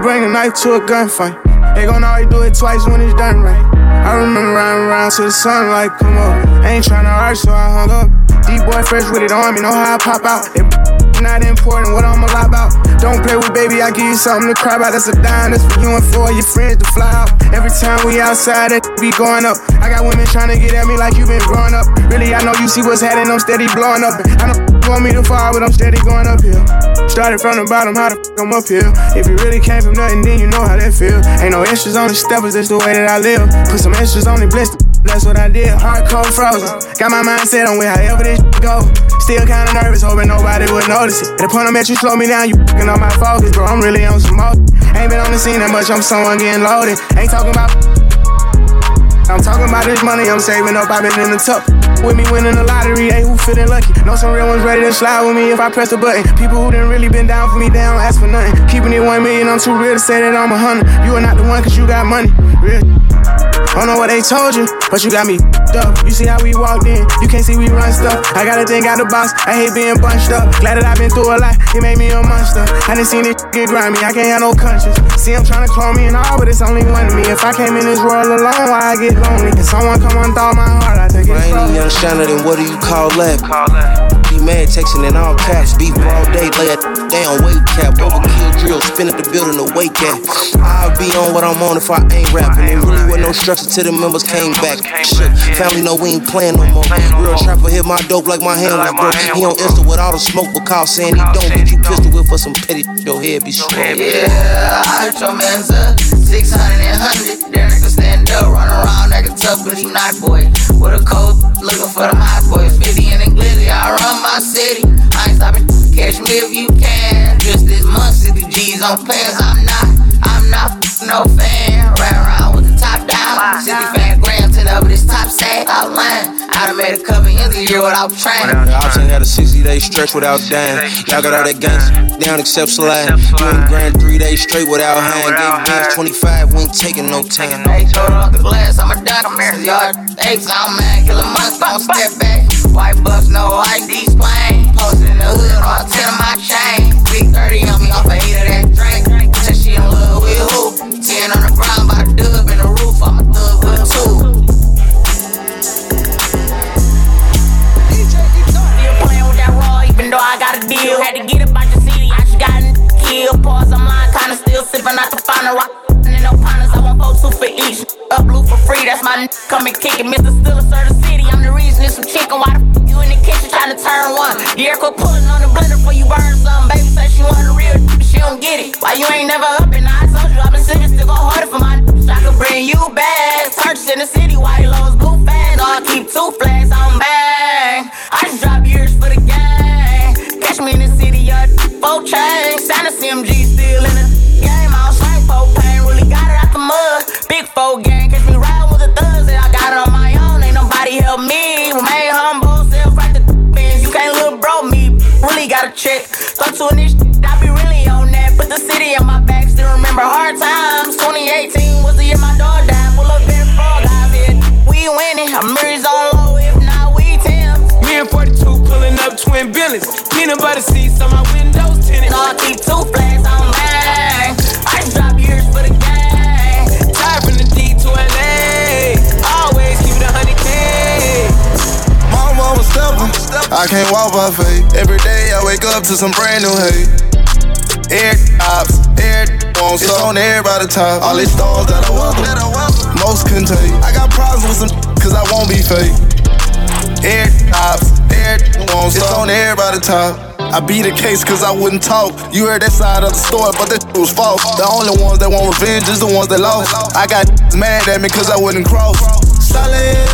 bring a knife to a gunfight. They gon' always do it twice when it's done right. I remember riding around to the sunlight come up. I ain't tryna argue, so I hung up. D-boy fresh with it on me, know how I pop out. It not important what I'ma lie about. Don't play with baby, I give you something to cry about. That's a dime, that's for you and for your friends to fly out. Every time we outside, that be going up. I got women tryna get at me like you been growing up. Really, I know you see what's happening, I'm steady blowing up. I know want me to fall, but I'm steady going uphill. Started from the bottom, how the f*** I'm up here? If you really came from nothing, then you know how that feel. Ain't no extras on the steppers, that's the way that I live. Put some extras on the blister, that's what I did. Hardcore frozen, got my mindset on with however this go. Still kinda nervous, hoping nobody would notice it. At the point I'm at, you slow me down, you f***ing on my focus, bro. I'm really on some more. Ain't been on the scene that much, I'm someone getting loaded. Ain't talking about I'm talking about this money I'm saving up, I've been in the tuck. With me winning the lottery, ain't who feeling lucky. Know some real ones ready to slide with me if I press the button. People who done really been down for me, they don't ask for nothing. Keeping it 1 million, I'm too real to say that I'm 100. You are not the one cause you got money, real. I don't know what they told you, but you got me up. You see how we walked in, you can't see we run stuff. I gotta think out the box, I hate being bunched up. Glad that I've been through a lot, it made me a monster. I done seen it get grimy, I can't have no conscience. See, I'm tryna clone me and all, but it's only one to me. If I came in this world alone, why I get lonely? If someone come unthaw my heart, I take it slow. I ain't young shiner, then what do you call that? Be mad, texting in all caps. Beef all day, lay it down, weight cap. Overkill drill, spin at the building, the weight cap. I'll be on what I'm on if I ain't rapping. It really wasn't no structure till the members came back. Shit, family know we ain't playing no more. Real trapper hit my dope like my hand was broke. He on Insta with all the smoke, but call saying he don't. Get you pistol with for some petty, your head be strong. Yeah, I heard your man's up 600 and 100. There nigga stand up, run around like a tough, but he not boy. With a coat, looking for the hot boys. 50 in the glizzy, I run my city. I ain't stopping, catch me if you can. Just this month, 60 G's on pants. I'm not no fan. Ran around with the top down. 65 grams to the up this top sack outline. I done made a couple ends a year without trying. The option had a 60-day stretch without dying. Y'all got all that gangsta down except slide. You ain't grind 3 days straight without hang. Gave bands 25, we ain't taking no time. Hey, total off the glass, I'm a duck. I'm here, yard. 8 sound man, kill a month, don't step back. White bucks, no IDs plain. Posted in the hood, all 10 of my chain. Big 30 on me, off a 8 of that drink. Said she in love with who? 10 on the ground, by the dub in the roof. I'm a thug with a 2. Even though I got a deal, had to get it by the city, I just got killed. Pause, I'm lying, kinda still sipping out the final rock. And no partners, I want 4-2 for each. Up blue for free, that's my come and kick it. Mr. Stiller, sir, the city, I'm the reason it's some chicken. Why the you in the kitchen trying to turn one? Yeah, quit pulling on the blender before you burn something. Baby said she want the real, but she don't get it. Why you ain't never up and I told you I've been sitting, still go harder for my so I could bring you back. Purchase in the city, white lows, blue fast. All keep 2 flags on bang. I just drop years for the gang. Catch me in the city, 4 chains. Sign a CMG, still in the game. I'll slang propane, really got it out the mud. Big 4 gang, catch me riding with the thugs. And I got it on my own, ain't nobody help me. Remain humble, self right the bins. You can't little bro me, really got a check. Start to this I be really on that. Put the city on my back, still remember hard times. 2018 was the year my dog died. Pull up there, frog eyes here. We winning, I'm mirrors on low, if not we Tim. Me and 42 pulling up twin billions. Peanut butter seats on my windows tinted. So I keep 2 flags on bang. I just drop years for the gang. Tired from the D to LA. Always keep it 100K. Mama was steppin', I can't walk by faith. Every day I wake up to some brand new hate. Air ops, air won't it's on everybody top. All these stars that I welcome, most couldn't take. I got problems with some cause I won't be fake. Air ops, air won't it's on everybody top. I beat the case cause I wouldn't talk. You heard that side of the story, but that was false. The only ones that want revenge is the ones that lost. I got mad at me cause I wouldn't cross. Solid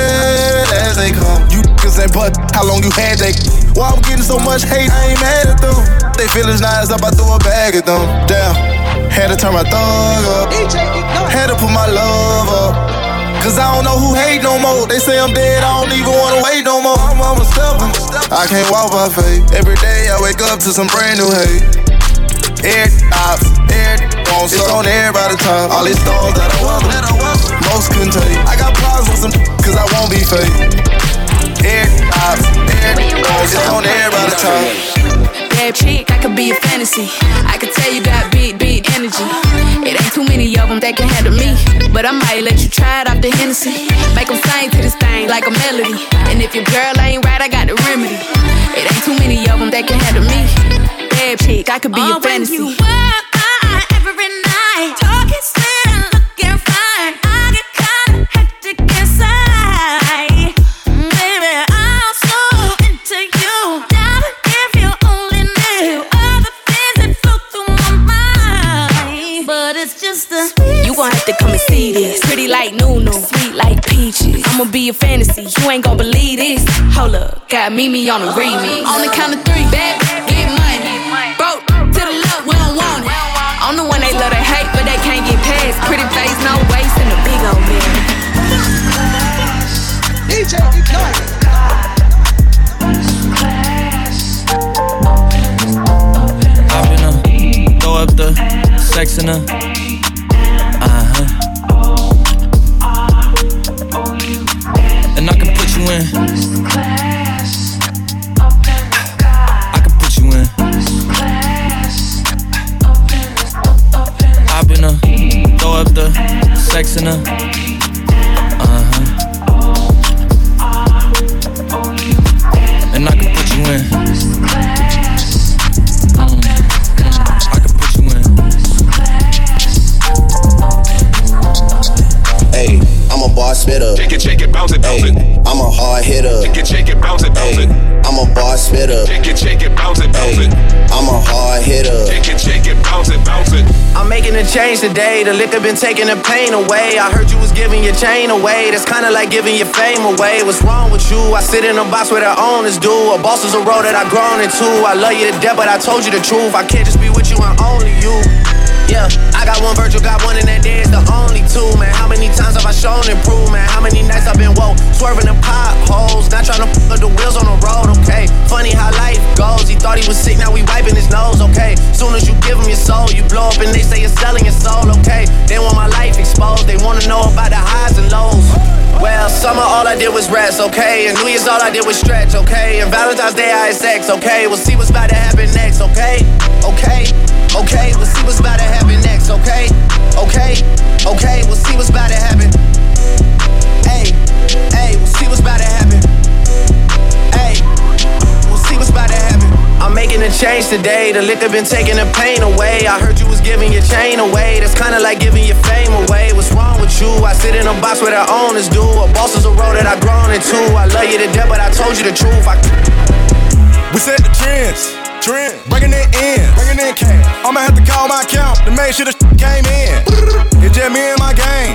as they come. You niggas ain't but how long you had that. Why I'm getting so much hate, I ain't mad at them. They feelings nice up, I threw a bag at them. Damn, had to turn my thug up. Had to put my love up. Cause I don't know who hate no more. They say I'm dead, I don't even wanna wait no more. I'm a steppin', I can't walk by faith. Every day I wake up to some brand new hate. Air ops, air won't it's on everybody's top. All these stars that I welcome, most couldn't take. I got problems with some cause I won't be fake. Air ops, air won't it's on everybody's top. Bad chick, I could be a fantasy. I could tell you got big energy. I might let you try it off the Hennessy. Make them sing to this thing like a melody. And if your girl ain't right, I got the remedy. It ain't too many of them that can handle me. Bad chick, I could be your fantasy. When you walk by every night, talking sweet and looking fine, I get kinda hectic inside. Baby, I'm so into you. Down if you only knew all the things that flow through my mind. But it's just the you gon' have to come and see this. Pretty like Nunu, sweet like peaches. I'ma be a fantasy, you ain't gon' believe this. Hold up, got Mimi on the remix. On the count of 3, bad, get money. Broke to the left, we don't want it. I'm the one they love to hate, but they can't get past. Pretty face, no waist, and a big old mirror. DJ Ignite. Hop in her, throw up the sex in her. And I can put you in. I can put you in. Hop in her, throw up the sex in her. And I can put you in. I can put you in. Hey, I'm a bar spitter. Shake it, bounce it, bounce it. I'm a hard hitter. Shake it, bounce it, bounce it. I'm a bar spitter. Shake it, bounce it, bounce it. I'm a hard hitter. Shake it, bounce it, bounce it. I'm making a change today. The liquor been taking the pain away. I heard you was giving your chain away. That's kinda like giving your fame away. What's wrong with you? I sit in a box where the owners do. A boss is a role that I've grown into. I love you to death, but I told you the truth. I can't just be with you and only you. Yeah, I got one Virgil, got one, and that day is the only two, man. How many times have I shown improvement? How many nights I've been woke, swerving in potholes, not trying to put the wheels on the road, okay? Funny how life goes. He thought he was sick, now we wiping his nose, okay? Soon as you give him your soul, you blow up and they say you're selling your soul, okay? They want my life exposed, they wanna know about the highs and lows. Well, summer all I did was rest, okay? And New Year's all I did was stretch, okay? And Valentine's Day I had sex, okay? We'll see what's about to happen next, okay? Okay, okay, we'll see what's about to happen next, okay? Okay, okay, we'll see what's about to happen. Hey, hey, we'll see what's about to happen. Hey, we'll see what's about to happen. I'm making a change today. The liquor been taking the pain away. I heard you was giving your chain away. That's kinda like giving your fame away. What's wrong with you? I sit in a box where the owners do. A boss is a role that I've grown into. I love you to death, but I told you the truth. We set the trends, bringing it in, cash. I'ma have to call my account to make sure the came in. It's just me and my gang.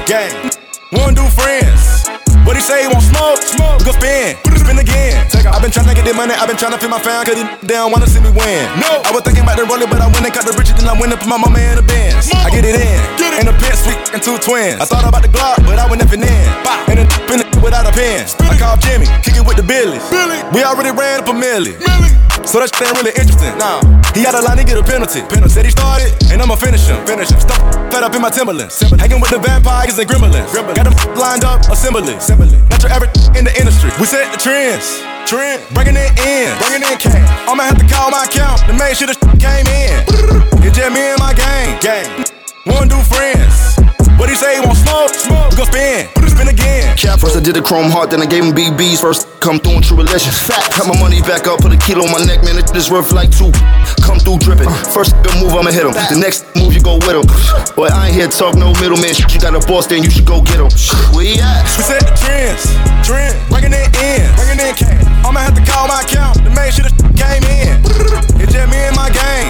One do friends. What he say, he won't smoke? We gon' spin again. I've been tryna get this money, I've been tryna feel my fan, cause they don't wanna see me win. No, I was thinking about the roller, but I went and cut the riches, then I went and put my mama in the Benz. I get it in the pit suite and 2 twins. I thought about the Glock, but I went nothing in. And then in it without a pen. I called Jimmy, kick it with the Billy. We already ran up a milli. So that shit ain't really interesting. Nah, he had a line to get a penalty. Said he started, and I'ma finish him. Stuff fed up in my Timberlands. Hanging with the vampires and gremlins. Got them lined up, assembly. Not your average in the industry. We set the trends, bringing it in, cash. I'ma have to call my account to make sure the came in. It's just me and my gang. One do friends. What he say, he won't smoke? We gon' spin again. First I did a chrome heart, then I gave him BBs. First come through in true religion. Got my money back up, put a kilo on my neck, man, it's worth like 2. Come through dripping. First move, I'ma hit him. The next move, you go with him. Boy, I ain't here to talk no middleman shit. You got a boss, then you should go get him. Where he at? We set the trends, bringing it in, cash. I'ma have to call my account to make sure the came in. It's just me and my gang.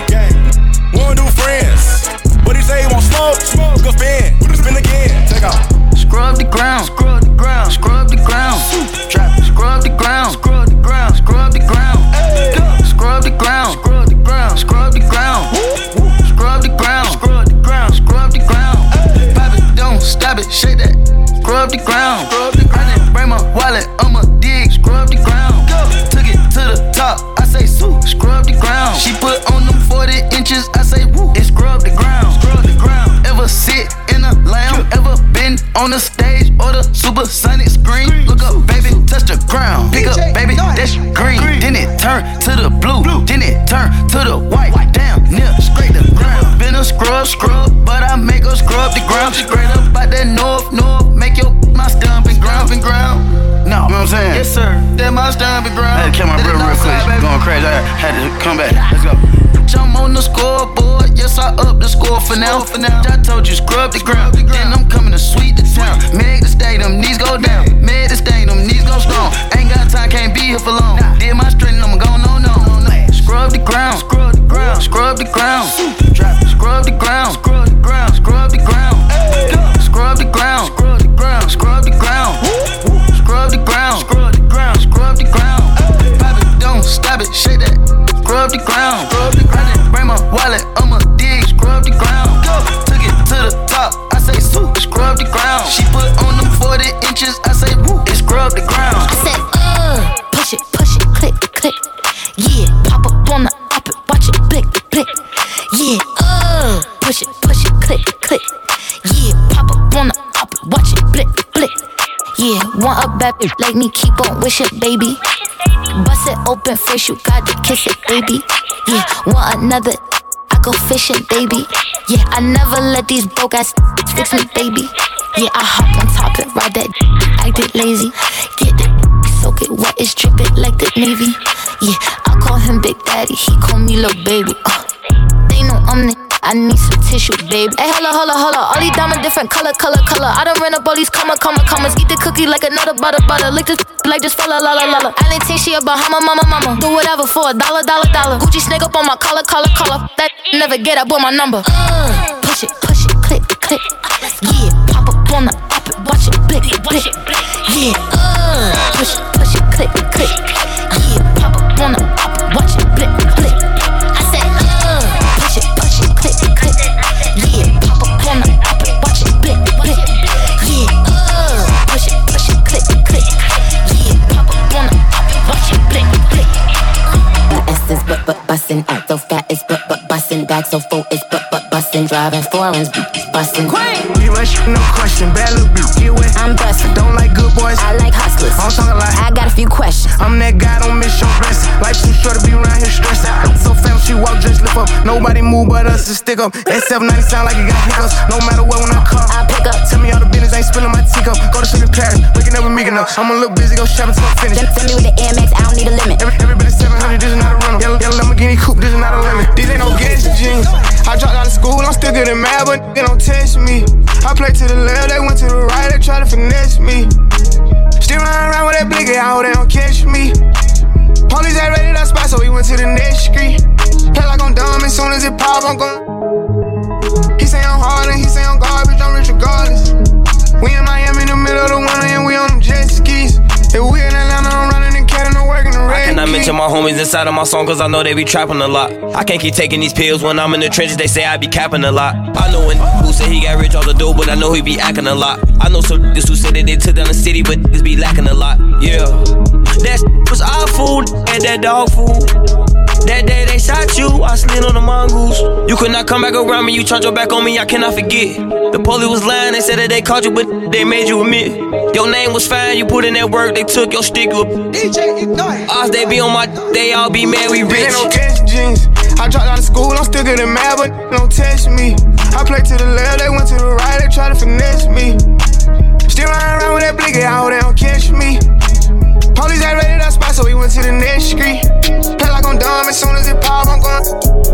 One do friends. What he say, he won't smoke? We gon' spin again. Take off. Scrub the ground, scrub the ground, scrub the ground. Scrub the ground, scrub the ground, scrub the ground. Scrub the ground, scrub the ground, scrub the ground. Scrub the ground, scrub the ground, scrub the ground. Pop it, don't stop it, shake that. Scrub the ground. I didn't bring my wallet, I'ma dig. Scrub the ground. Took it to the top, I say sue. Scrub the ground. She put on them 40 inches, I say woo. It scrub the ground. Ever sit in a lamb? Ever been on the stage or the supersonic screen? Look up, baby, touch the ground. Pick up, baby, that's green. Then it turn to the blue. Then it turn to the white. Damn, near scrape the ground. Been a scrub, but I make her scrub the ground. Straight up out that north. Had to come back. Let's go. Jump on the scoreboard, yes, I up the score for now. I told you, scrub the ground. Then I'm coming to sweep the town. Make the stadium, knees go down. Make the stadium, knees go strong. Ain't got time, can't be here for long. Did my strength, I'm going on. Scrub the ground, scrub the ground, scrub the ground. Scrub the ground, scrub the ground, scrub the ground. Scrub the ground, scrub the ground, scrub the ground. Scrub the ground, scrub the ground, scrub the ground. Pop it, don't stop it, shake that. Scrub the ground, scrub the ground. Bring my wallet, I'ma dig. Scrub the ground, took it to the top. I say, soup, scrub the ground. She put on them 40 inches. I say, woo, it scrub the ground. I said, push it, click, click. Yeah, pop up on the up it, watch it, blick, blick. Yeah, push it, click, click. Yeah, pop up on the up it, watch it, blick, blick. Yeah, want a bad bitch like me, keep on wishing, baby. Bust it open first, you got to kiss it, baby. Yeah, want another, I go fishing, baby. Yeah, I never let these broke ass fix me, baby. Yeah, I hop on top and ride that, acted lazy. Get it, soak it wet, it's dripping like the Navy. Yeah, I call him Big Daddy, he call me Lil' Baby. They know I'm the, I need some tissue, baby. Hey, holla. All these diamonds different color. I done ran up all these commas. Eat the cookie like another butter. Lick this like this fella, la. I didn't think she a Bahama, mama. Do whatever for $1. Gucci snake up on my collar. That never get up on my number. Push it, click, click. Yeah, pop up on the up it, watch it, blick, blick. Yeah, push it, click, click. Yeah, pop up on the up it, watch it, blick, blick. I said, push it, click, click. Yeah, pop up on the up it, watch it, blick, blick. Yeah, push it, click, click. Yeah, pop up on the up it, watch it, blick, blick. The essence, but bustin'. So fat is but bustin'. Back so full is but bustin'. Driving foreigns, bustin'. You rush, no question. Bad little bitch, get wet. I'm bustin'. Don't like good boys. I like hustlers. I'm talking like I got a few questions. I'm that guy, don't miss your blessing. Life too short to be around here stressing. So fam, she walk, just lift up. Nobody move but us to stick up. That 790 sound like it got hiccups. No matter what, when I come, I pick up. Tell me all the business, ain't spilling my teacup. Go to sleep in Paris, waking up with me enough. I'm a little busy, go shopping till I'm finished. Send me with the Air Max, I don't need a limit. Every bit of 700, this is not a rental. Yellow Lamborghini coupe, this is not a limit. These ain't no gas jeans. I dropped out of school, I'm still getting mad, but they don't test me. I play to the left, they went to the right, they try to finesse me. Still running around with that blicky, I hope they don't catch me. Police ain't ready that spot, so we went to the next street. Play like I'm dumb, as soon as it pop, I'm gon'. He say I'm hard and he say I'm garbage, I'm rich regardless. We in Miami in the middle of the winter and we on them jet skis. If we in Atlanta, I'm running and catting and working the red. And I mention my homies inside of my song cause I know they be trapping a lot. I can't keep taking these pills when I'm in the trenches, they say I be capping a lot. I know when who said he got rich off the dough, but I know he be acting a lot. I know some niggas who said that they took down the city, but niggas be lacking a lot. Yeah, that was our food and that dog food. That day they shot you, I slid on the mongoose. You could not come back around me, you turned your back on me, I cannot forget. The police was lying, they said that they caught you, but they made you admit. Your name was fine, you put in that work, they took your stick, you a DJ Ignite. Ours, they be on my, they all be mad, we rich. Ain't no cash jeans. I dropped out of school, I'm still getting mad, but don't test me. I play to the left, they went to the right, they try to finesse me. Still running around with that blicky, I hope they don't catch me. Police ain't ready that spot, so we went to the next street. Play like I'm dumb, as soon as it pop, I'm gon'.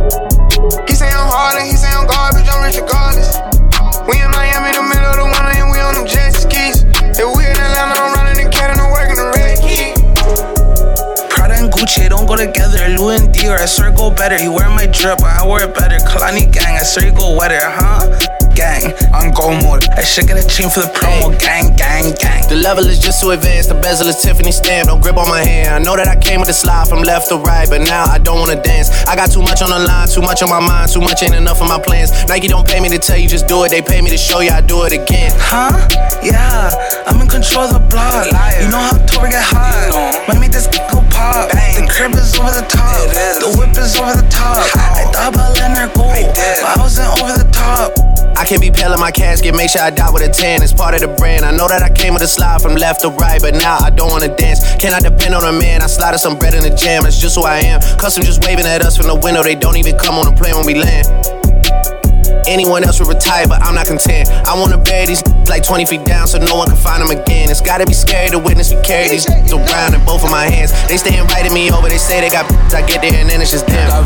He say I'm hard and he say I'm garbage, I'm rich regardless. We in Miami in the middle of the winter and we on them jet skis. If we in Atlanta, I'm running and catting and working the red key. Prada and Gucci don't go together. Louis and Dior, I swear go better. You wear my drip, I wear it better. Kalani gang, I swear you go wetter, huh? Gang, on go mode. I should get a chain for the promo. Gang. The level is just too advanced. The bezel is Tiffany stamp. Don't grip on my hand. I know that I came with a slide from left to right, but now I don't wanna dance. I got too much on the line, too much on my mind, too much ain't enough of my plans. Nike don't pay me to tell you just do it. They pay me to show you I do it again. Huh? Yeah, I'm in control of the block. You know how October get hot. Might make this go pop. The crib is over the top. The whip is over the top. I thought about letting her go, but I wasn't over the top. I can't be pale in my casket, make sure I die with a tan. It's part of the brand. I know that I came with a slide from left to right, but now I don't wanna dance. Can I depend on a man? I slide some bread in the jam. That's just who I am. Custom just waving at us from the window. They don't even come on the plane when we land. Anyone else would retire, but I'm not content. I wanna bury these like 20 feet down so no one can find them again. It's gotta be scary to witness me carry these around in both of my hands. They stay inviting me over, they say they got I get there and then it's just them.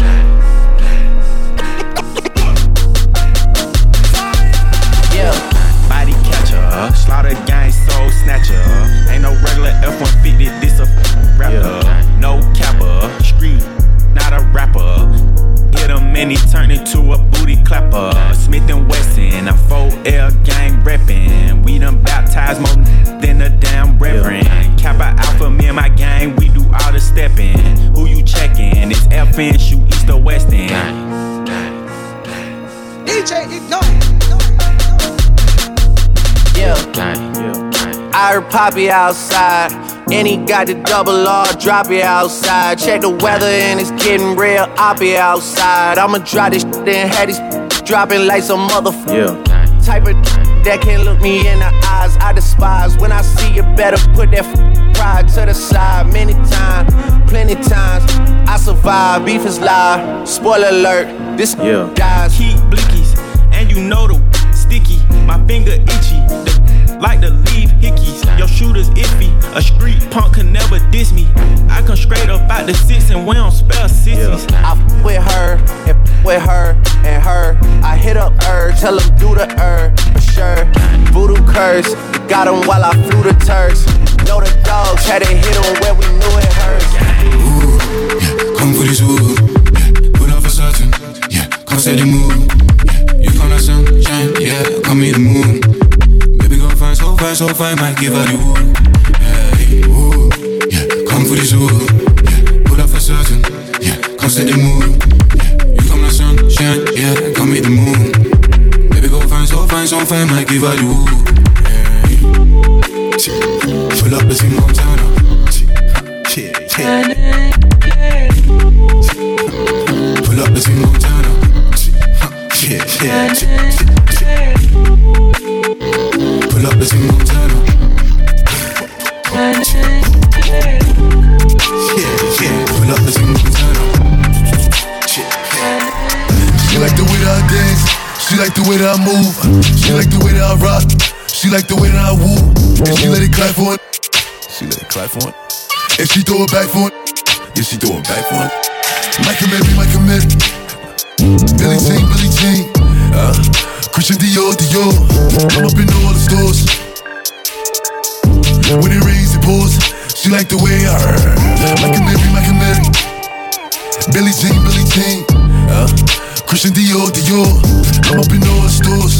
Body catcher, slaughter gang, soul snatcher. Ain't no regular F-150, this a rapper. No capper, street, not a rapper. Hit him and he turned into a booty clapper. Smith & Wesson, a 4L gang reppin'. We done baptized more than a damn reverend. Kappa Alpha, me and my gang, we do all the steppin'. Who you checkin'? It's FN, shoot east or west end. DJ Ignite. Yeah. I heard Poppy outside, and he got the double R, drop it outside. Check the weather and it's getting real, I'll be outside. I'ma drop this shit and have these dropping like some motherfucker. Type of that can't look me in the eyes, I despise. When I see you better put that pride to the side. Many times, plenty times, I survive, beef is live. Spoiler alert, this dies. Keep blickies, and you know the sticky. My finger itchy, like to leave hickeys. Your shooter's iffy, a street punk can never diss me. I come straight up out the six and we don't spell sissies. I with her, and with her, and her. I hit up her, tell them do the for sure. Voodoo curse, got him while I flew the Turks. Know the dogs had to hit him where we knew it hurts. Ooh, yeah, come for this wood, yeah, put up for certain, yeah, come set the mood, yeah, you come like sunshine, yeah, come meet the moon. Baby gon' find so fine, might give her the wood, yeah, ooh, yeah, come for this wood, yeah, put up for certain, yeah, come set the mood, yeah, you come like sunshine, yeah, come meet the moon. Baby gon' find so fine, might give her the wood, yeah, pull up the team Montana. Pull up the team Montana. Pull up the team Montana. Pull up the team Montana. She like the way that I dance. She like the way that I move. She like the way that I rock. She like the way that I woo. And she let it clap for it. She let it clap for it. And she throw it back for it. Yeah, she throw it back for it. Michael Mary. Billie Jean. Christian Dior. I'm up in all the stores. When it rains, it pours. She like the way I heard. Michael Mary. Billie Jean. Christian Dior. I'm up in all the stores.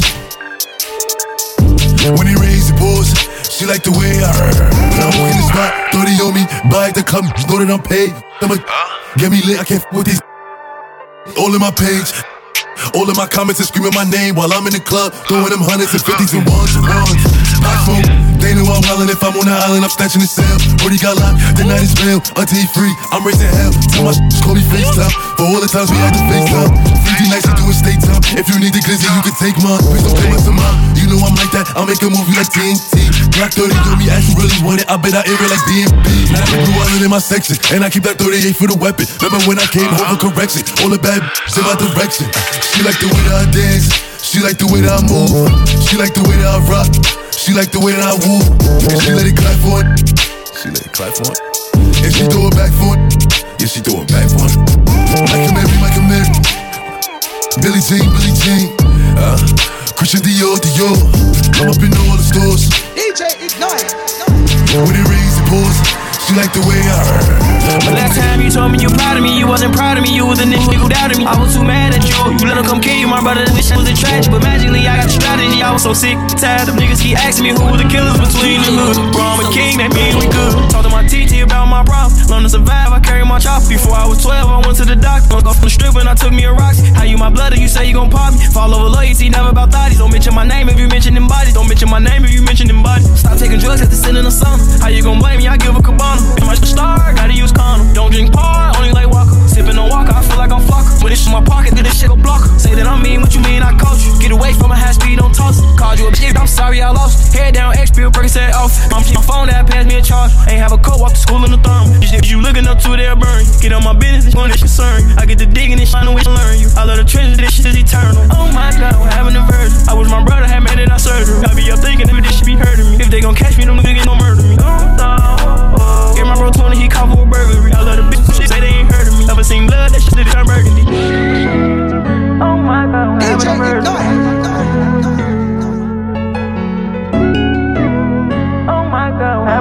When it rains, it pours. She like the way I heard. When I walk in the spot, 30 on me, buy the club, know that I'm paid. I'ma get me lit, I can't with these. All in my page, all in my comments and screaming my name while I'm in the club, throwing them hundreds and fifties and ones. I smoke, they know I'm wildin'. If I'm on the island, I'm snatching the cell. Brody got locked, the night is bail. Until he free, I'm raising hell. Tell my call me FaceTime. For all the times we had to FaceTime. 50 nights to do a state time. If you need the glizzy, you can take mine. Please don't play my mine. You know I'm like that, I'll make a movie like TNT. Black 30 on me, as you really want it. I bet I air it like DMB. Now I blew out in my section, and I keep that 38 for the weapon. Remember when I came home for correction? All the bad in my direction. She like the way that I dance. She like the way that I move. She like the way that I rock. She like the way that I woo. And she let it clap for it. And she throw it back for it. Yeah, she throw it back for it. Michael Mary. Billie Jean. Christian Dior. I'm up in all the stores. DJ Ignite. When it rains, it pours. She like the way I heard. The last time you told me you proud of me, you wasn't proud of me. You was a nigga who doubted me. I was too mad at you. You let him come kill you, my brother. This shit was a tragedy, but magically I got the strategy. I was so sick, tired of niggas keep asking me who were the killers between the hood. Bro, I'm a king, that mean we good. Talk to my TT about my problems. Learn to survive, I carry my chopper. Before I was 12, I went to the doctor. Off the strip and I took me a Roxy. How you my blood or you say you gon' pop me? Fall over loyalty, never about thotties. Don't mention my name if you mention them bodies. Don't mention my name if you mention them bodies. Stop taking drugs at the sin in the summer. How you gon' blame me? I give a cabana. Am I star? Gotta use condom. Don't drink par, only like Walker. Sippin' on Walker, I feel like I'm Flocker. When it's in my pocket, then this shit go block. Say that I mean what you mean, I coach you. Get away from a high speed, don't toss it. Called you a bitch, I'm sorry I lost. Head down, X pill, Percocet off. My phone that passed me a charge. Ain't have a coat, walk to school in the thermal. You looking up to it, they'll burn you. Get on my business, this one that concern you. I get to digging and shining, which learn you. I love the treasure, this shit is eternal. Oh my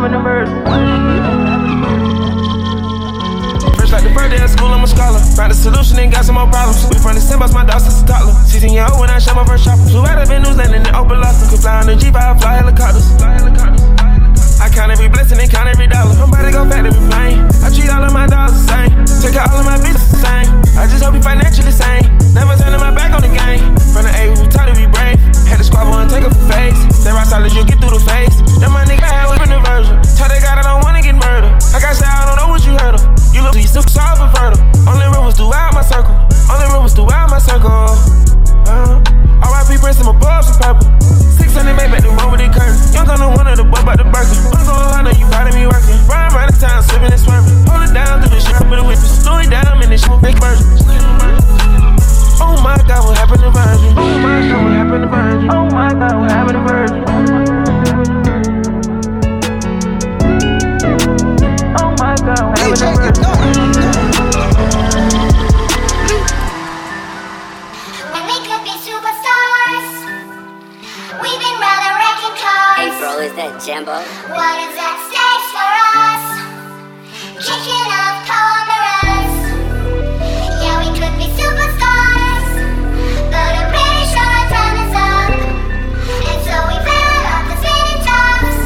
having a version. First like the birthday at school, I'm a scholar. Found a solution and got some more problems. We from the same bus, my dog since a toddler. 16 years old when I shot my first chopper. Flew out of New Zealand and open Lobster. Could fly on the G5, fly helicopters. I count every blessing and count every dollar. I'm about to go back to every plane. I treat all of my dogs the same. Take out all of my bitches the same. I just hope we financially sane. Never turning my back on the game. From the A, we taught to be brave. Had to squabble and take up a face. They rock solid, you get through the face. Then my nigga had with an aversion. Tell that God I don't wanna get murdered. Like I said, I don't know what you heard of. You look, you still soft and fertile. Only rumors throughout my circle. Only rumors throughout my circle. R.I.P. Prince, I'm above some purple. 600 made back the road with the curtain. Young on the one of the boy about the Birkin. I'm going hard, you proud of me working. Ride around the town, slipping and swerving. Hold it down, do the shit with a whip. Slow it down, and this shit will big version. Oh my God, what happened to Virgin? Oh my God, what happened to Virgin? Oh my God, what happened to Virgin? Oh my God, what happened to Virgin? April, is that Jambo? What is that stage for us? Kicking up corners. Yeah, we could be superstars, but I'm pretty sure our time is up. And so we fell off the spinning tops.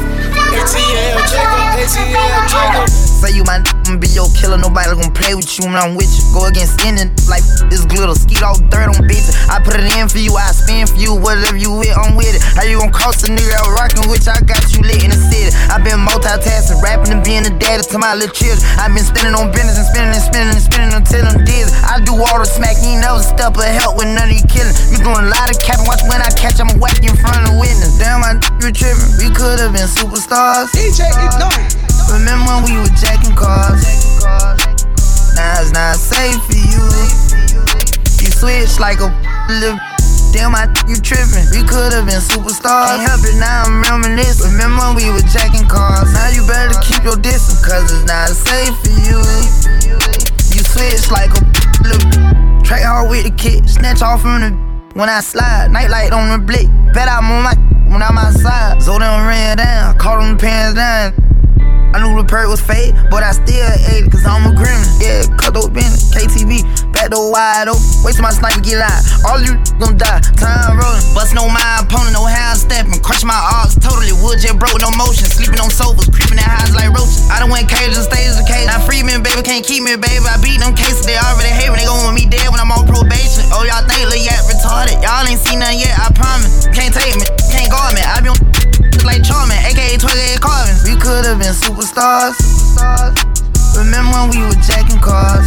ATL Jacob. Say you my be your killer, nobody gon' play with you when I'm with you. Go against any like this glitter, skeet all dirt on bitches. I put it in for you, I spin for you, whatever you with, I'm with it. How you gon' cost a nigga out rockin' with you? I got you lit in the city. I been multitasking, rapping and being a daddy to my little children. I been spinning on business and spinning and spinning and spinning until I'm dizzy. I do all the smack, you ain't never step or help with none of you killing. You doing a lot of capping, watch when I catch, I'ma whack you in front of the witness. Damn, you trippin', we could've been superstars. DJ Ignite. Remember when we were jacking cars? Now it's not safe for you. You switch like a little. Damn, you trippin'. We could've been superstars. Can't help it, now I'm reminiscing. Remember when we were jacking cars? Now you better keep your distance, cause it's not safe for you. You switch like a little. Track hard with the kid, snatch off from the. When I slide, nightlight on the blick. Bet I'm on my when I'm outside. So them ran down, caught them pants down. I knew the perk was fake, but I still ate it, cause I'm a criminal. Yeah, cut those business, KTV, back door wide open. Wait till my sniper get out, all you gon' die. Time rolling, bustin' on my opponent, no how I'm stepping. Crush my arms totally, wood jet broke, no motion. Sleeping on sofas, creeping in highs like roaches. I done went cages and stages of cage. Now free me, baby, can't keep me, baby. I beat them cases, they already hate me. They gon' want me dead when I'm on probation. Oh, y'all think Lil Yak retarded? Y'all ain't seen nothing yet, I promise. Can't take me, can't guard me. I be on like Charmin, aka 28 Carvin. We could've been superstars. Remember when we were jacking cars?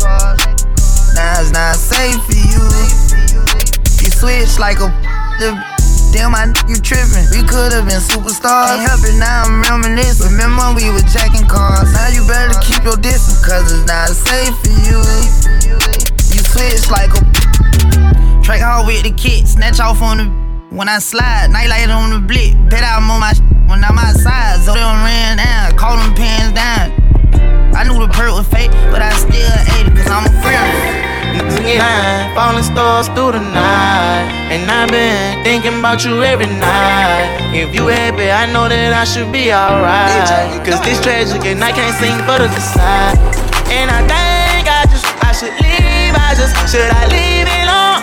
Now it's not safe for you. You switch like a. Damn, you trippin'. We could've been superstars. Can't help it, now I'm reminiscing. Remember when we were jacking cars? Now you better keep your distance, cause it's not safe for you. You switch like a. Track hard with the kid, snatch off on the. When I slide, nightlight on the blick. Bet I'm on my when I'm outside. So they done ran down, caught them pants down. I knew the perk was fake, but I still ate it, cause I'm a friend. Falling stars through the night, and I've been thinking about you every night. If you happy, I know that I should be alright. Cause this tragic and I can't sing for the decide. And I think I should leave. Should I leave it on?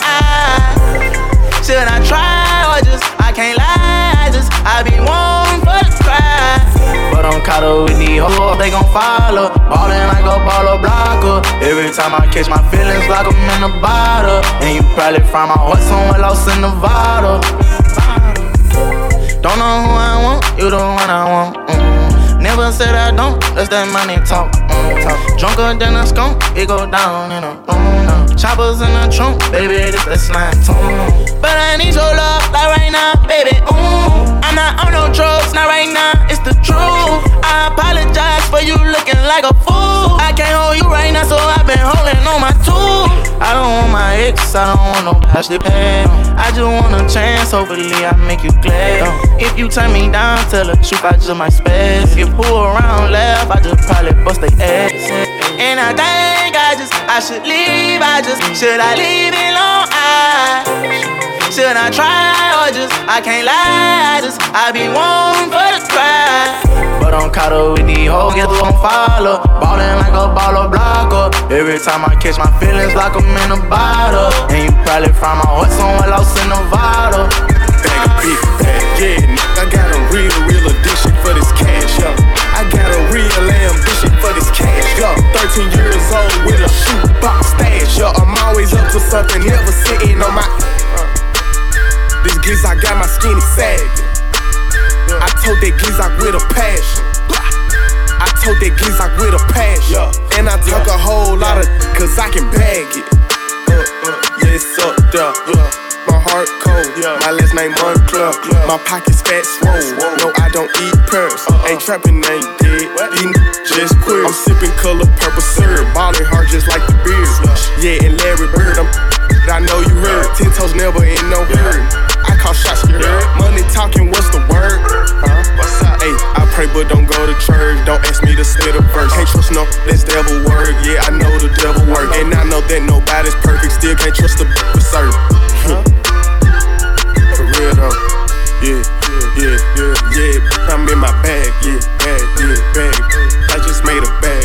Should I try or just, I can't lie, I be wanting for the cry. But I'm caught up with these hoes, they gon' follow. Ballin' like a baller blocker. Every time I catch my feelings like I'm in a bottle. And you probably find my heart somewhere lost in Nevada. Don't know who I want, you the one I want. Never said I don't, that's that money talk. Drunker than a skunk, it go down in a room. Choppers in the trunk, baby, this that slime tune. But I need your love, like right now, baby, I'm not on no drugs, not right now, it's the truth. I apologize for you looking like a fool. I can't hold you right now, so I've been holding on my tool. I don't want my ex, I don't want no past the past. I just want a chance, hopefully I make you glad. If you turn me down, tell the truth, I just might spaz. If who around laugh, I just probably bust they ass. And I think I should leave, should I leave it alone? Should I try or just, I can't lie, I be wanting for the cry. But I'm title with these hoes, get on follow. Ballin' like a baller blocker. Every time I catch my feelings like I'm in a bottle. And you probably find my heart somewhere lost in Nevada. Bag of big bag, yeah, I got a real addiction for this cash, yo. I got a real ambition for this cash, yo. 13 years old with a shoebox stash, yo. I'm always up to something, never sitting on my. This giz, I got my skinny sagging. I told that Gizak with a passion. I told that Gizak with a passion. And I talk a whole lot of, cause I can bag it. Yeah, it's up there. My heart cold, my last name Montclair. My pockets fat swole. No, I don't eat pearls. Ain't trapping, ain't dead. Eating just queer. I'm sipping color purple syrup. Ballin' hard just like the beer. Yeah, and Larry Bird, I know you heard. 10 toes never in no hurry. I call shots, you heard. Money talking, what's the word? What's up? Hey, I pray but don't go to church. Don't ask me to spit a verse. Can't trust no, that's devil word. Yeah, I know the devil work. And I know that nobody's perfect. Still can't trust the for certain. For real though. Yeah. I'm in my bag, bag. I just made a bag,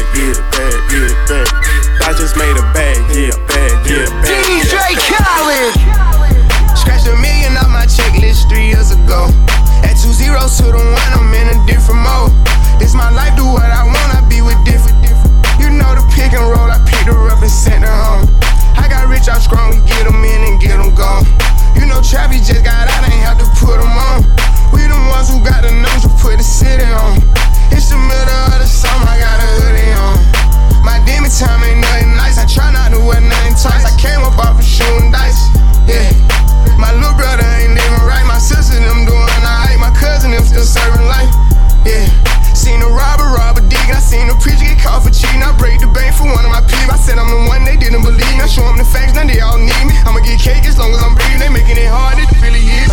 bag. I just made a bag, bag. DJ Khaled. Scratched $1 million off my checklist 3 years ago. At 2 zeros to the 1, I'm in a different mode. This my life, do what I want, I be with different. You know the pick and roll, I picked her up and sent her home. I got rich out strong, we get them in and get them gone. You know Travis just got out, ain't have to put them on. We the ones who got the numbers to put the city on. It's the middle of the summer, I got a hoodie on. My demon time ain't nothing nice, I try not to wear nothing twice. I came up off of shooting dice, yeah. My little brother ain't even right, my sister them doing alright. My cousin them still serving life, yeah. Seen a robber dig, I seen a preacher get caught for cheating. I break the bank for one of my peeps. I said I'm the one, they didn't believe me. I show them the facts, now they all need me. I'ma get cake as long as I'm breathing. They making it hard, it really is,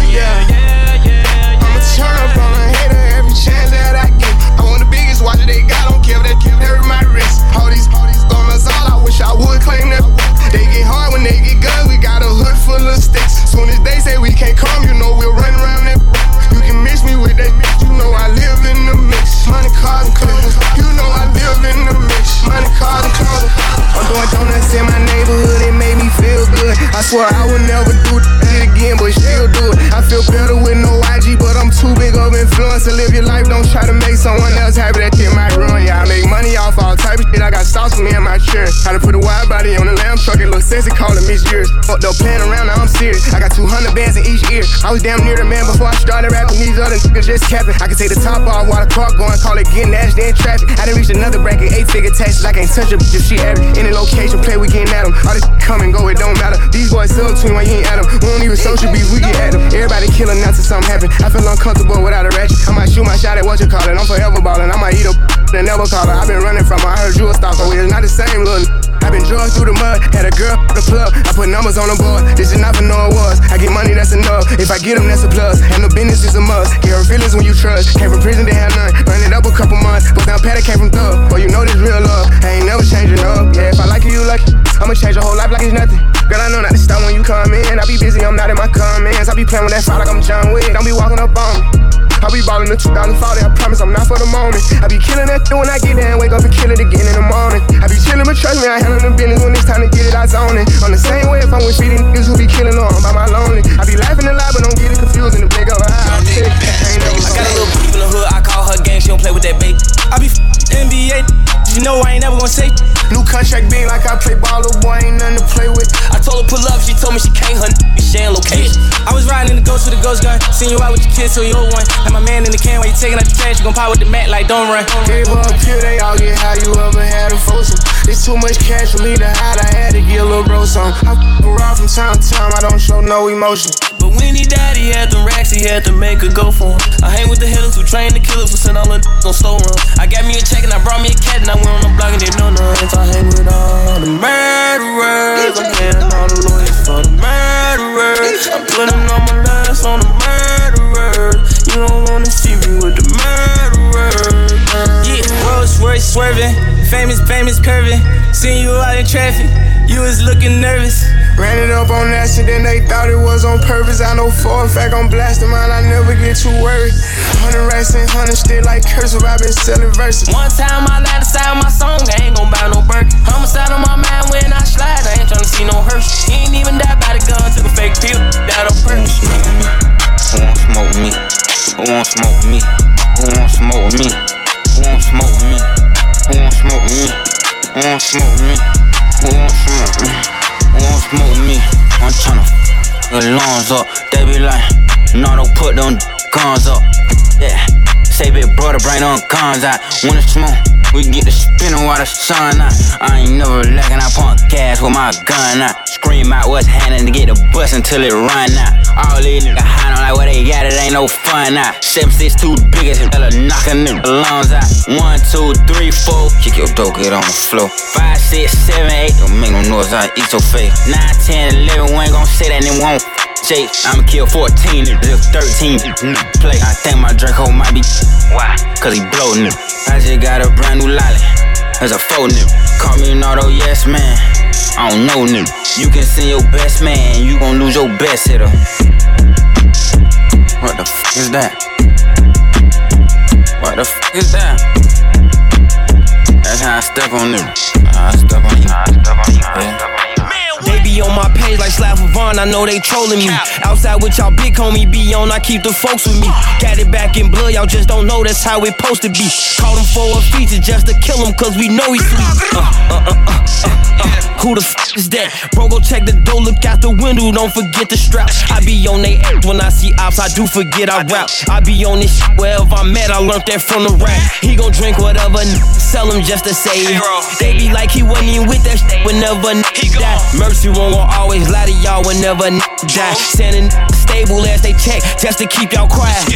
yeah. I'ma turn up on a hater every chance that I get. I want the biggest watch that they got, don't care if they carry my wrist. All these gunners, all I wish I would claim that. They get hard when they get guns, we got a hood full of sticks. Soon as they say we can't come, you know we'll run around that. You can mix me with that, you know I live in the mix. Money, cars, and clothes, you know I live in the mix. Money, cars, and clothes. I'm doing donuts in my neighborhood, it made me feel good. I swear I would never do it again, but still do it. I feel better with no IG, but I'm too big of influence to live your life. Don't try to make someone else happy, that shit might ruin ya. I make money off all type of shit, I got sauce for me and my church. How to put a wide body on the lamb truck, it look sexy, call it Miss Years. Fucked up playing around, now I'm serious. I got 200 bands in each ear. I was damn near the man before I started rapping, these other niggas just capping. I can take the top off while the car going, call it getting nasty in traffic. I done reached another bracket, 8-figure taxes. I can't touch a bitch if she average. Any location, play, we getting at them. All this come and go, it don't matter. These boys sell to me when you ain't at them. We don't even social beef, we get at them. Everybody killing now till something happen. I feel uncomfortable without a ratchet. I might shoot my shot at what you call it. I'm forever ballin'. I might eat a and never call her. I been running from her, I heard you a stalker. It's not the same little I been drugged through the mud, had a girl the plug. I put numbers on the board, this is not for no awards. I get money, that's enough. If I get them, that's a plus. And the business is a must. Get her feelings when you trust. Came from prison, they had none. Burn it up a couple months. But down Patty came from thug. Boy, you know this real love. I ain't never changing up. Yeah, if I like you, you lucky. I'ma change your whole life like it's nothing. Girl, I know not to stop when you come in. I be busy, I'm not in my comments. I be playing with that fire like I'm John Wick. Don't be walking up on me. I be ballin' in 2040, I promise I'm not for the moment. I be killing that shit when I get there and wake up and kill it again in the morning. I be chillin', but trust me, I handle the business when it's time to get it, I zone it. On the same way if I'm with feeding niggas who be killing on by my lonely. I be laughing a lot, but don't get it confused in the blink of an eye. I got a little beef in the hood, I call her gang, she don't play with that bait. I be NBA, you know I ain't never gonna say. New contract being like I play ball, little boy, ain't nothing to play with. I told her pull up, she told me she can't hunt, be sharing location. I was riding in the ghost with a ghost gun, seen you out with your kids, so you old one. Like my man in the can while you taking out the trash, you gon' pop with the mat like don't run. Gave up here, they all get how you ever had a frozen. It's too much cash for me to hide, I had to get a little bro some. I around from time to time, I don't show no emotion. But when he died, he had them racks, he had to make a go for him. I hang with the hitters who train the killers who send all the on slow run. I got me a check and I brought me a cat and I went on the block and they know none. I hang with all the murderers, I'm getting all the lawyers for the murderers. I'm putting all my last on the murderers. You don't wanna see me with the murderers. Yeah, Rolls Royce swerving, famous curving. Seen you out in traffic, you was looking nervous. Ran it up on accident, they thought it was on purpose. I know for a fact I'm blasting mine, I never get too worried. 100 racks and 100 still like cursive, I been selling verses. One time I lied inside my song, I ain't gon' buy no Birkin. Homicide on my mind when I slide, I ain't tryna see no hearse. He ain't even died by the gun, took a fake pill, died on purpose. Who won't smoke with me? Who won't smoke with me? Who won't smoke with me? Who won't smoke with me? Who won't smoke with me? Who won't smoke with me? Who won't smoke with me? Who won't smoke with me? I'm tryna the lungs up. They be like, no, don't put them guns up. Yeah, say big brother, bring them guns out. When it's smoke, we get the spinning while the sun out. I ain't never lacking, I pump gas with my gun out. Scream out what's happening to get the bus until it run out. All these niggas hiding like what they got, it ain't no fun out. 7'6" too big as hell, knocking the lungs out. 1, 2, 3, 4, kick your dough, get on the floor. 5, 6, 7, 8, don't make no noise, I eat your face. 9, 10, 11, we ain't gon' say that and won't Jake. I'ma kill 14 niggas, 13 play. I think my Draco might be why? Cause he blow nigga. I just got a brand new lolly, there's a 4 nigga. Call me an auto yes man, I don't know nigga. You can send your best man, you gon' lose your best hitter. What the f is that? What the f is that? That's how I step on nigga. I step on you. Yeah. They be on my page like Slav Vaughn, I know they trolling me. Outside with y'all big homie be on, I keep the folks with me. Got it back in blood, y'all just don't know that's how it supposed to be. Caught him for a feature just to kill him cause we know he's sweet. Who the f is that? Bro, go check the door, look out the window, don't forget the strap. I be on they ass when I see ops, I do forget I rap. I be on this shit wherever I'm at, I learned that from the rap. He gon' drink whatever, sell him just to save. They be like he wasn't even with that shit whenever he die. Mercy won't always lie to y'all whenever die. Sending stable as they check, just to keep y'all quiet.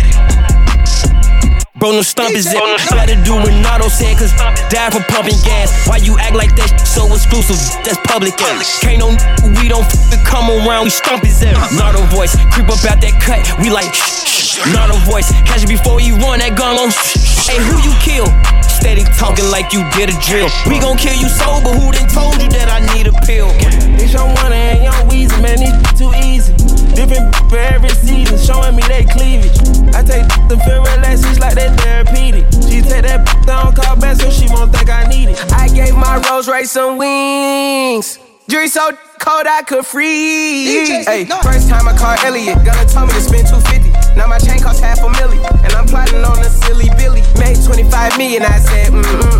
Bro, no stump is it. Better do what Nardo said, cause die for pumping gas. Why you act like that so exclusive? That's public ass. Can't no we don't come around, we stump his ass. Nardo voice, creep up out that cut, we like shh. Nardo voice, catch it before you run that gun on. Hey, who you kill? Steady talking like you did a drill. We gon' kill you sober, who done told you that I need a pill? It's your one and young Weezy, man, it's too easy. Different for every season, showing me they cleavage. I take the feel relax, it's like that therapeutic. She take that down, call back so she won't think I need it. I gave my Rolls Royce some wings. Jury so cold I could freeze. Hey, first time I called Elliot, Gunna told me to spend $250. Now my chain cost $500,000, and I'm plotting on a silly Billy. Made $25 million, I said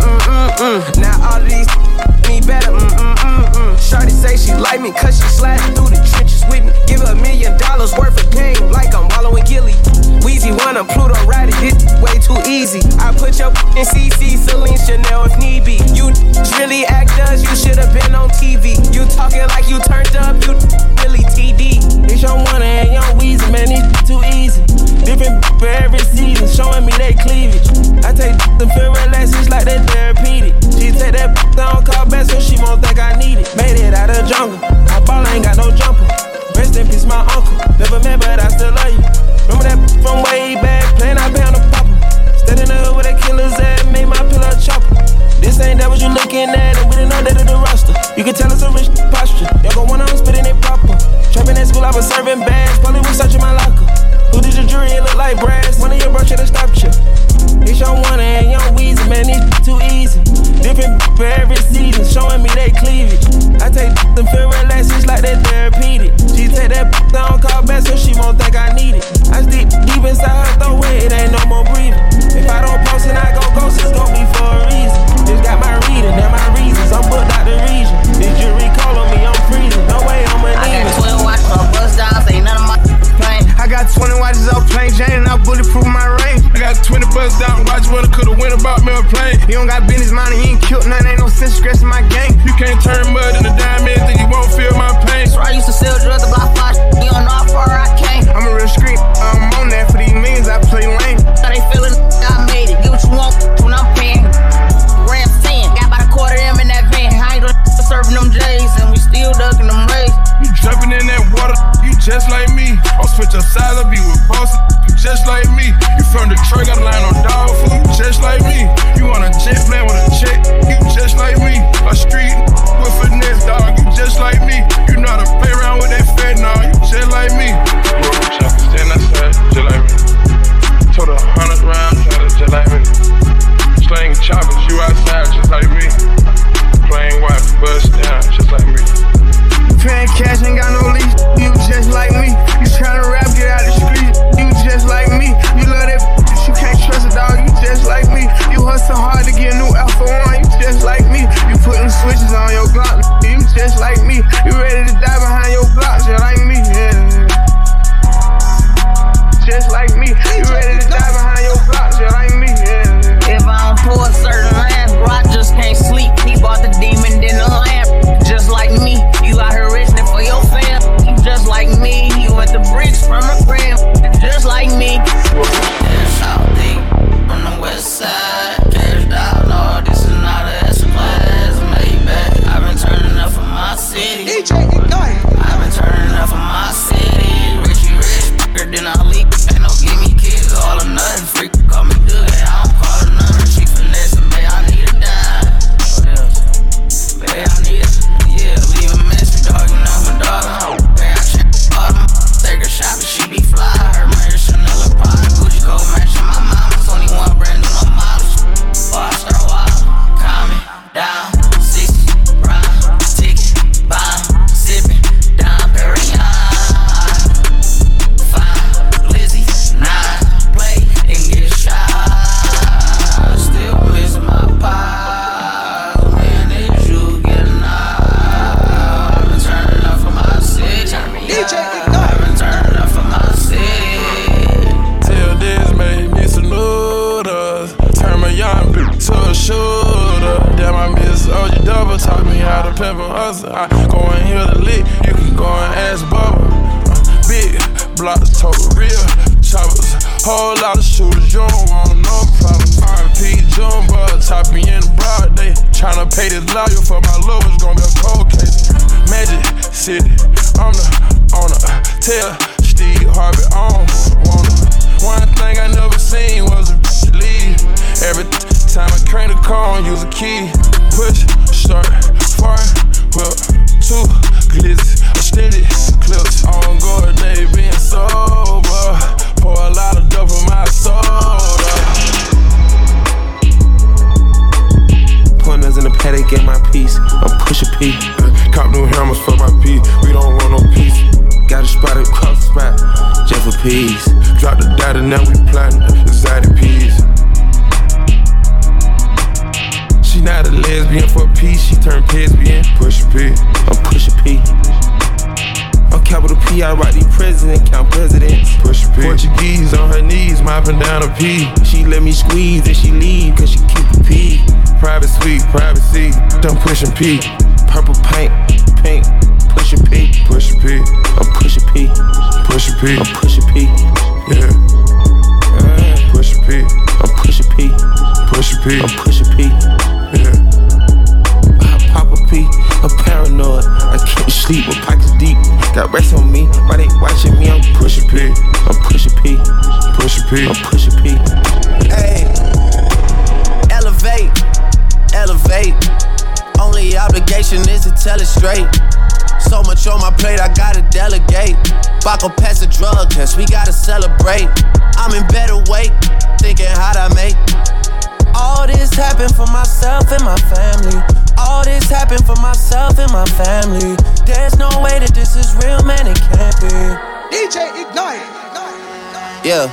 Now all of these me better, Shorty say she like me, cause she sliding through the trenches with me. Give her $1 million worth of game, like I'm wallowing Gilly. Weezy wanna Pluto ride it, this way too easy. I put your in CC, Celine, Chanel if need be. You really actors, you should've been on TV. You talking like you turned up, you really TD. It's your one and young Weezy, man, it's too easy. Different for every season, showing me they cleavage. I take the feel relax, it's like that therapeutic. She take that down, call back so she won't think I need it. Made it out of the jungle, I ball, I ain't got no jumper. Rest in peace, my uncle. Never met, but I still love you. Remember that from way back, playing I pay on the popper. Stayed in the hood with a killer's ass, made my pillow chopper. This ain't that what you looking at, and we didn't know that to the roster. You can tell it's a rich posture. Y'all go one on spitting it proper. Trapping at school, I was serving bags. Probably was searching my locker. Who did your jury? It look like brass. One of your bro should've stopped you. It's your one and young Weezy, man, it's too easy. Different for every season, showing me they cleavage. I take the feel relax, it's like that therapeutic. She take that down, call back so she won't think I need it. I stick deep inside her throat, it ain't no more breathing. If I don't post and I go ghost, it's gon' be for a reason. Just got my reading, and my reasons, I'm booked out the region. Did you recall on me, I'm freezing, no way I'm a demon. I got 12 watches on bus down, say none of my plane. I got 20 watches up plain Jane, and I bulletproof my range. I got 20 bus down, watch what I could've went about me a plane. You don't got business mind, you ain't killed nothing, ain't no sense stressing my gang. You can't turn mud into diamond, think you won't feel my pain. So I used to sell drugs to block 5, you don't know how far I came. I'm a real street, I'm on that for these millions, I play lame. So they feeling I made it, get what you want when I'm paying. Ram 10, got about a quarter of them in that van. I ain't serving them J's, and we still ducking them rays. You jumping in that water, you just like me. I'll switch up sides, I'll be with bosses, you just like me. You from Detroit, got a line on dog food, just like me. You on a jet plane with a check, you just like me. A street with finesse, dog. young bitch to a shooter. Damn, I miss OG Double, taught me how to pimp a hustle. I go and hear the lick, you can go and ask Bubba. Big blocks, total real choppers. Whole lot of shooters, you don't want no problems. R.P. Jumbo, top me in the broad day. Tryna pay this lawyer for my love, it's gon' be a cold case. Magic City, I'm the owner. Tell Steve Harvey I don't want her. One thing I never seen was a bitch leave. Every time I crank the car, I use a key. Push, start, fire, whip, two glizzy, extended clips. On guard, they being sober. Pour a lot of dope in my soda. Pointers in the paddock, get my piece. I'm Pusha P. Cop new hammers for my P. We don't want no peace. Got a spot across the spot, just for peace. Drop the data, now we plotting exotic peas. She not a lesbian for peace, she turned lesbian. Pusha P. I'm Pusha P. I'm capital P, I write these presidents, count presidents. Pusha P. Portuguese on her knees, mopping down a P. She let me squeeze and she leave, cause she keep a P. Private suite, privacy, I'm pushing P. Purple paint, pink, Pusha P. Pusha P. I'm Pusha P. Pusha P. I'm Pusha P. Yeah. Pusha P. I'm Pusha P. Pusha P. I'm Pusha P. Yeah. I pop a P, I'm paranoid. I can't sleep with pockets deep. Got rest on me, why they watching me? I'm Pusha P. I'm Pusha P. Pusha P. I'm Pusha P. Hey, elevate, elevate. Only obligation is to tell it straight. So much on my plate, I gotta delegate. Baco pass a drug test, we gotta celebrate. I'm in better weight, thinking how'd I make. All this happened for myself and my family. All this happened for myself and my family. There's no way that this is real, man, it can't be. DJ Ignite. Yeah.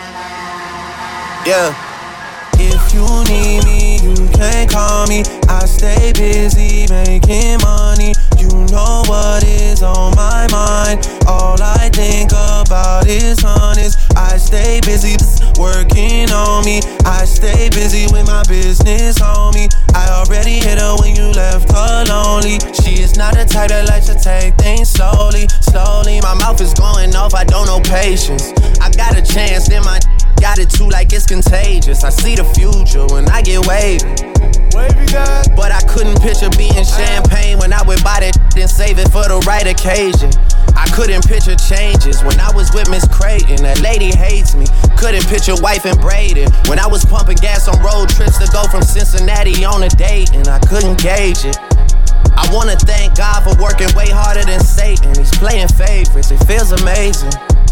Yeah. If you need me, you can call me. I stay busy making money. You know what is on my mind. All I think about is honest. I stay busy working on me. I stay busy with my business, homie. I already hit her when you left her lonely. She is not the type that likes to take things slowly, slowly. My mouth is going off, I don't know patience. I got a chance, then my got it too like it's contagious. I see the future when I get wavy. But I couldn't picture being champagne when I would buy that and save it for the right occasion. I couldn't picture changes when I was with Miss Creighton. That lady hates me. Couldn't picture wife and Braden when I was pumping gas on road trips to go from Cincinnati on a date, and I couldn't gauge it. I wanna thank God for working way harder than Satan. He's playing favorites, it feels amazing.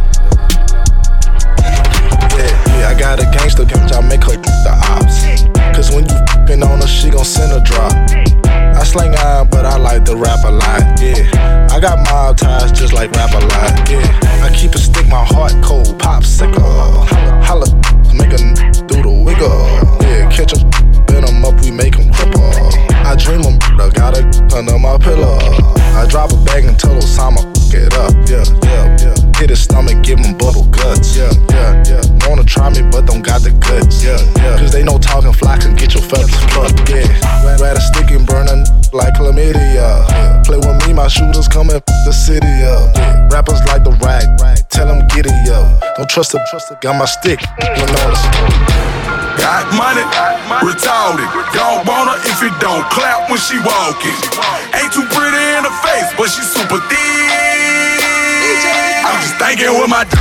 Yeah, I got a gangster bitch, I make her the ops. Cause when you f***ing on her, she gon' send a drop. I slang iron, but I like to rap a lot, yeah. I got mob ties just like rap a lot, yeah. I keep a stick, my heart cold, popsicle. Holla, make a do the wiggle. Yeah, catch 'em, bend 'em up, we make 'em cripple. I dream 'em, I got a under my pillow. I drop a bag and tell Osama, get up, yeah, yeah, yeah. Hit his stomach, give him bubble guts, yeah, yeah, yeah. Wanna try me, but don't got the guts, yeah, yeah. Cause they know talking fly can get your feathers plucked, yeah. Rather stick and burn a like chlamydia. Yeah. Play with me, my shooters coming the city up. Yeah. Rappers like the rag, tell them get it up. Don't trust the, got my stick, you know. Got money, retarded. Don't want her if it don't clap when she walking. Ain't too pretty in the face, but she super thick. I'm just thinking with my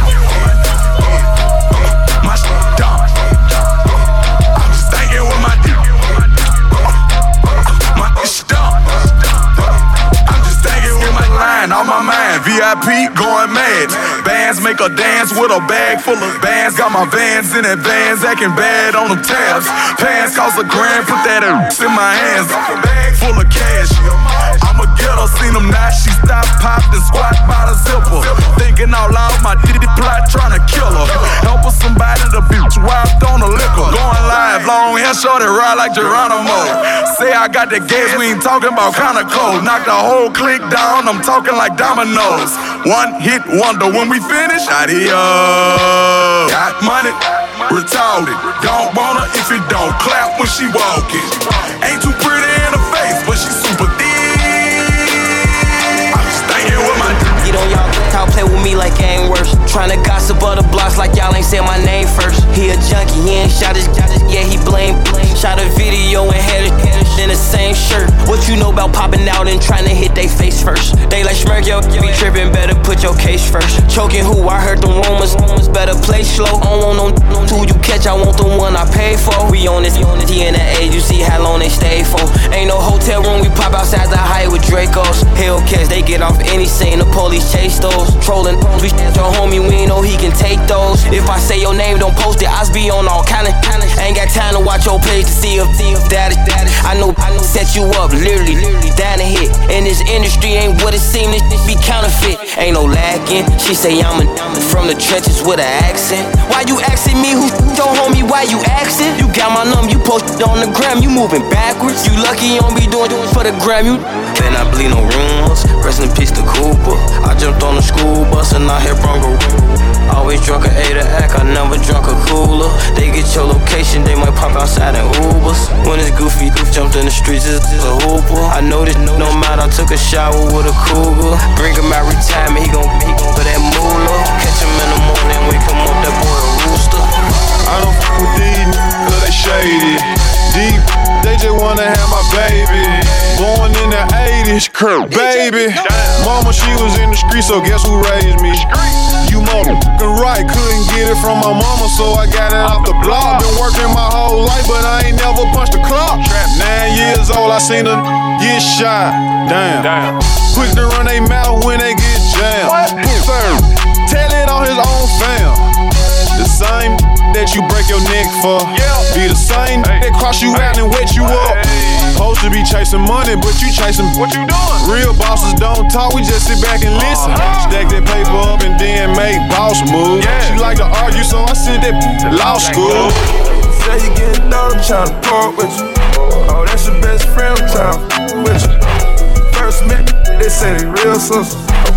shit dumb. I'm just thinking with my shit dumb. I'm just thinking with my line on my mind. VIP going mad. Bands make her dance with a bag full of bands. Got my Vans in advance, acting bad on them tabs. Pants cost $1 grand, put that in my hands. Bag full of cash. I'ma get her, seen them now. She stopped, popped, and squat by the zipper. Thinking out loud, my diddy plot trying to kill her. Help her somebody, the bitch wiped on the liquor. Going live, long hair, shorty, ride like Geronimo. Say I got the gas, we ain't talking about kinda cold. Knock the whole clique down, I'm talking like dominoes. One hit wonder, when we finish, adios. Got money, retarded. Don't want her if it don't clap when she walking. Ain't too pretty in her face, but she super thick. I'm just thinking with my Get on y'all, y'all play with me like it ain't worse. Tryna gossip other blocks like y'all ain't said my name first. He a junkie, he ain't shot his, yeah, he blame. Shot a video and had it in the same shirt. What you know about popping out and tryna hit they face first? They like smirk, yo, be trippin', better put your case first. Choking who? I heard the rumors, better play slow. I don't want no two you catch, I want the one I pay for. We on this, T in the age, you see how long they stay for. Ain't no hotel room, we pop outside the height with Dracos. Hellcats, they get off any scene, the police chase those. Trolling, we your homie, we know he can take those. If I say your name, don't post it, I be on all kinda. Ain't got time to watch your page to see if that is. I know set you up, literally down to hit. In this industry ain't what it seems, this be counterfeit. Ain't no lacking. She say I'm from the trenches with an accent. Why you asking me who your homie? Why you asking? You got my number, you posted on the gram, you moving backwards. You lucky you don't be doing for the gram. You then I bleed no rumors. Rest in peace to Cooper. I jumped on the school bus and I hit Bronco. Always drunk a 8 to act, I never drunk a cooler. They get your location, they might pop outside in Ubers. When it's goofy, jumped in the streets, it's a hooper. I know this no matter, I took a shower with a cougar. Bring him out retirement, he gon' for that moolah. Catch him in the morning, wake him up, that boy a rooster. I don't fuck with these cause they shady. Deep, they just wanna have my baby. Born in the 80s, baby. Mama, she was in the street, so guess who raised me? You motherfucking right, couldn't get it from my mama, so I got it off the block. Been working my whole life, but I ain't never punched a clock. 9 years old, I seen a get shot. Damn. Quick to run they mouth when they get jammed. Tell it on his own fam. The same that you break your neck for, be the same that cross you out and wet you up. Supposed to be chasing money, but you chasing what you doing? Real bosses don't talk, we just sit back and listen. Stack that paper up and then make boss moves. She like to argue, so I sent that to law school. Say you getting down, I'm tryna park with you. Oh, that's your best friend, I'm tryna with you. First met, they say they real sisters.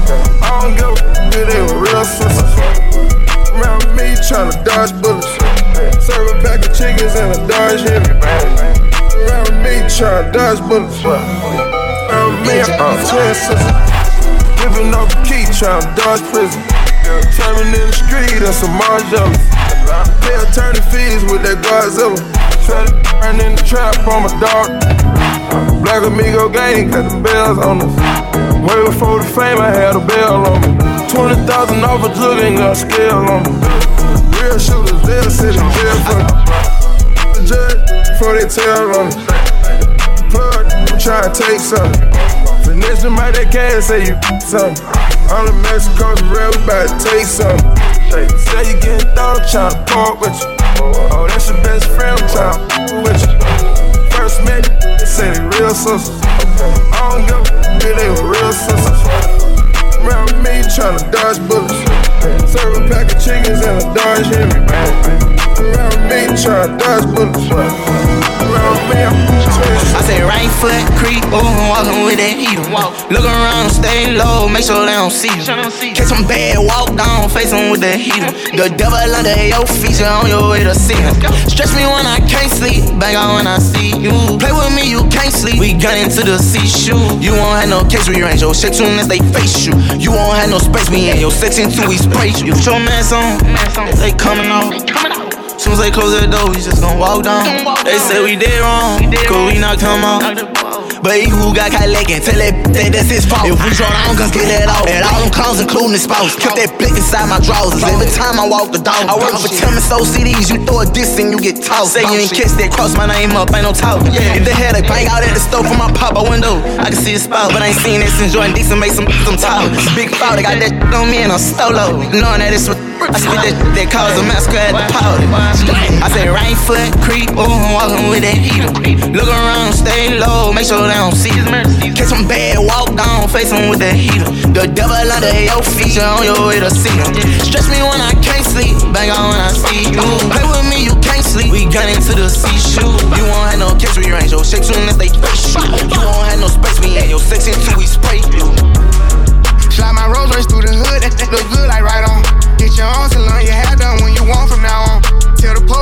I don't give a if they were real sisters. Around me, tryna dodge bullets. Serve a pack of chickens and a Dodge Hemi. Around me, tryna dodge bullets. Around me, I'm twin sisters. Giving up the key, tryna dodge prison. Turning in the street, that's some Margiela. Pay attorney fees with that Godzilla. Try to turn in the trap on my dog. Black Amigo gang, got the bells on us. Way before the fame, I had a bell on me. 20,000 off a drug, ain't got a scale on me. Real shooters, they'll sit in jail for the judge before they tell on me. Plug, I'm trying to take something. Finesse them out that cash, say you something. All the Mexicans are real, we about to take something. Say you getting down, I'm trying to park with you. Oh, that's your best friend, I'm trying to with you. First met, they say they real sisters. I don't give a if they were real sisters. Around me, tryna dodge bullets. Serve a pack of chickens and a Dodge Hemi. Around me, tryna dodge bullets. Around me, I'm I say right foot creep, walking with that heater. Look around, stay low, make sure they don't see you. Catch some bad, walk down, face them with the heater. The devil under your feet, you on your way to see him. Stretch me when I can't sleep, bang out when I see you. Play with me, you can't sleep, we gun into the C-shoe. You won't have no case rearrange your shit soon as they face you. You won't have no space, me in your section 2, we spray you. Put your mask on, they coming out. Soon as they close that door, we just gon' walk down. They say we did wrong, cause we knocked him out. But he who got caught legging, tell that that's his fault. If we draw down, guns get let off. And all them clowns, including the spouse. Kept that blick inside my drawers. Every time I walk the dog. I work for Tim and So CDs. You throw a diss and you get tossed. Say you ain't kiss that, cross my name up, ain't no talk. If they had a bang out at the stove from my pop out window, I can see a spout. But I ain't seen that since Jordan Decent make some talk. Big foul, they got that on me and I'm stolo. Knowing that it's what I spit that cause a massacre at the powder. I say right foot creep, I'm walking with that heater. Look around, stay low, make sure they don't see you. Catch some bad, walk down, face them with that heater. The devil under your feet, you on your way to see him. Stretch me when I can't sleep, bang out when I see you. Play with me, you can't sleep, we gun into the C-shoe. You won't have no catch rearrange your shit soon as they face you. You won't have no space, we in your section 2, we spray you. Slide my Rolls Royce through the hood, that look good like right on. Get your own salon, your hair done when you want from now on. Tell the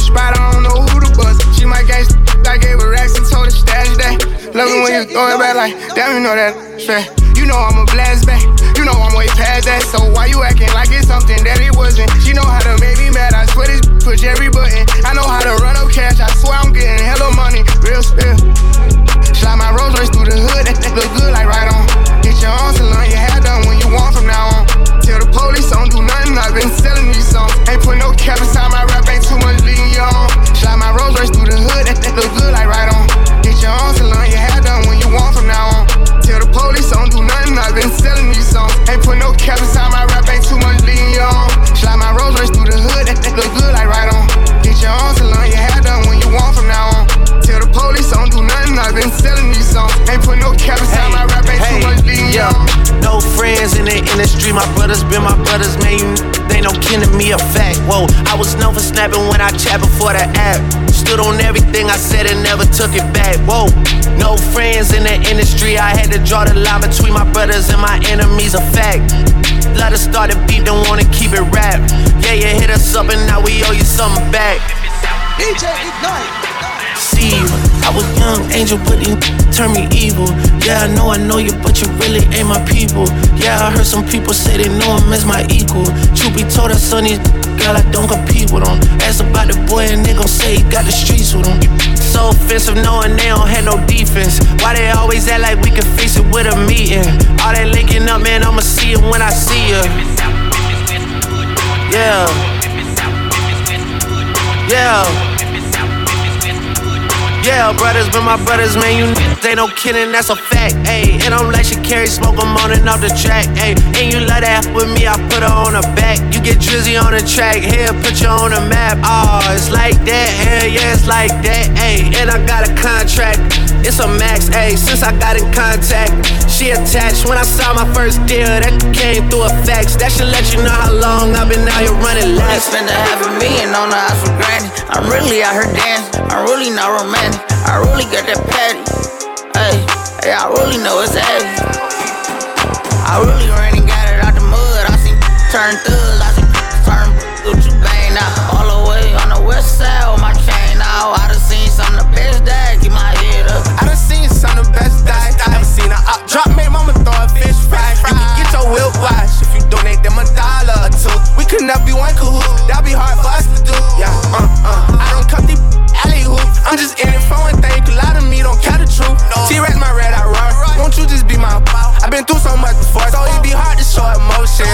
the spot, I don't know who to bust. She my gangsta, I gave her racks and told her stash that. Love it when you throw it back like, damn, you know that fat. You know I'm a blast back, you know I'm way past that. So why you acting like it's something that it wasn't? She know how to make me mad, I swear this push every button. I know how to run up cash, I swear I'm getting hella money, real spill. Slide my Rolls Royce through the hood, that look good like right on. Get your own salon, your hair done when you want from now on. Tell the police don't do nothing, I've been selling these songs. Ain't put no cap inside my rap, ain't too much leading you on. Slide my Rolls Royce through the hood, that look good like right on. Get your own salon, your hair done when you want from now on. Tell the police don't do nothing, I've been selling these songs. Ain't put no cap inside my rap, ain't too much leading you on. Slide my Rolls Royce through the hood, that look good like right on. Get your own salon, your hair done when you want from now on. Tell the police don't do nothing, I've been selling these songs. Ain't put no cap inside my rap, ain't too much leading you on. No friends in the industry, my brothers been my brothers, man, you they no kin to me, a fact. Whoa, I was known for snapping when I chat before the app. Stood on everything I said and never took it back. Whoa, no friends in the industry, I had to draw the line between my brothers and my enemies, a fact. Let us start a beat, don't wanna keep it rap. Yeah, you hit us up and now we owe you something back. DJ Ignite. See you, I was young angel, but you turned me evil. Yeah, I know you, but you really ain't my people. Yeah, I heard some people say they know him as my equal. Truth be told, that son, these girl, I don't compete with them. Ask about the boy and they gon' say he got the streets with him. So offensive knowing they don't have no defense. Why they always act like we can fix it with a meeting? All that linking up, man, I'ma see it when I see you. Yeah. Yeah. Yeah, brothers been my brothers, man, you they no kidding, that's a fact, ayy. And I'm like she carry smoke, I'm on and off the track, ayy. And you love that with me, I put her on her back. You get Drizzy on the track, here, put you on the map. Oh, it's like that, hell yeah, it's like that, ayy. And I got a contract, it's a max, ayy. Since I got in contact, she attached. When I saw my first deal, that came through a fax. That should let you know how long I've been out here running laps. I spent $500,000 on the house for granted. I'm really out here dancing, I'm really not romantic. I really got that patty. Hey, I really know it's heavy. I really ran and got it out the mud. I seen turn thugs, I seen turn Gucci Bang out. All the way on the west side with my chain out. I done seen some of the best die, keep my head up. I done seen some of the best die. I done seen a up drop, made mama throw a fish fry. You can get your whip wash if you donate them $1 or $2. We could not be one cahoot, that'd be hard for us to do. Yeah, I don't cut these alley-hoop. I'm just in it for one thing, you lie to me, don't care the truth. T-Rex my red, I roar. Won't you just be my I've been through so much before, so it be hard to show emotion.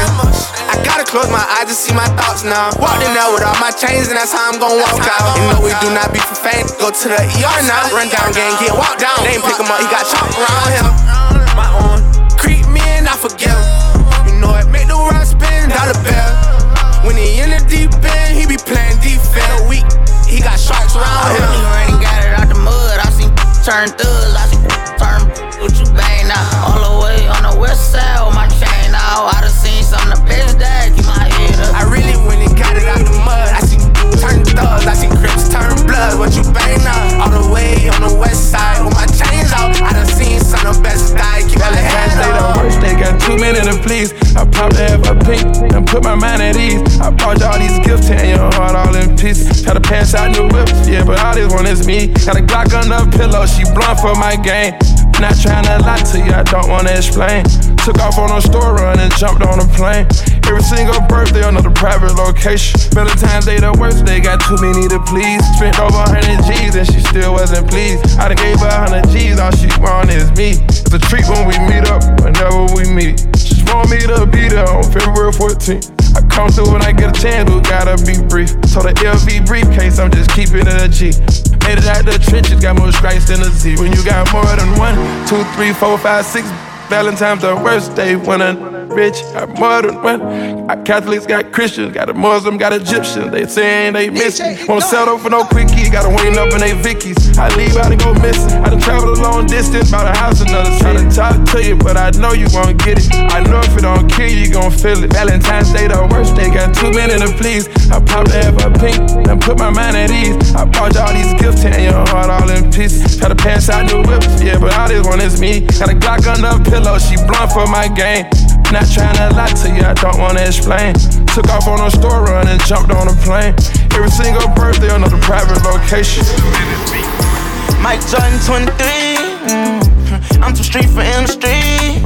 I gotta close my eyes to see my thoughts now. Walked in there with all my chains and that's how I'm gon' walk out. You know we do not be for fame, go to the ER now. Run down gang, get walked down. They ain't pick him up, he got chopped around him. My own, creep me and I forgive him. You know it make the world spin, dollar bill. When he in the deep end, he be playing defense. Weak, he got sharks around him. I really ran and got it out the mud. I seen turn thugs, I seen turn Gucci Bang out. All the way on the west side with my chain out. I done seen some of the best die, keep my head up. I really went and got it out the mud. I seen turn thugs, I seen Crips turn blood. What you bang out? All the way on the west side with my chains out. I done seen some of the best die, keep my head up. They got too many to please. I popped to have a pink and put my mind at ease. I brought you all these gifts, tearing your heart all in pieces. Try to pass out new whips, yeah, but all this one is me. Got a Glock under the pillow, she blunt for my game. Not trying to lie to you, I don't wanna explain. Took off on a store run and jumped on a plane. Every single birthday on another private location. Valentine's Day the worst, they got too many to please. Spent over 100 G's and she still wasn't pleased. I done gave her 100 G's, all she want is me. It's a treat when we meet up, whenever we meet. She want me to be there on February 14th. I come through when I get a chance, but gotta be brief. So the LV briefcase, I'm just keeping it a G. Made it out the trenches, got more strikes than a Z. When you got more than 1, 2, 3, 4, 5, 6 Valentine's the worst day when I'm rich, got more than one. Got Catholics, got Christians, got a Muslim, got Egyptians. They saying they miss me. Won't settle for no quickie, gotta wait up in they Vickies. I leave out and go missing. I done traveled a long distance, bought a house another city. Tryna talk to you, but I know you gon' get it. I know if it don't kill you, you gon' feel it. Valentine's Day the worst day, got too many to please. I popped to have a pink, and put my mind at ease. I bought you all these gifts, tearing your heart all in pieces. Try to pass out new whips, yeah, but all this one is me. Got a Glock under a pillow, she blunt for my game. Not trying to lie to you, I don't wanna explain. Took off on a store run and jumped on a plane. Every single birthday, another private location. Mike Jordan 23. I'm too street for industry.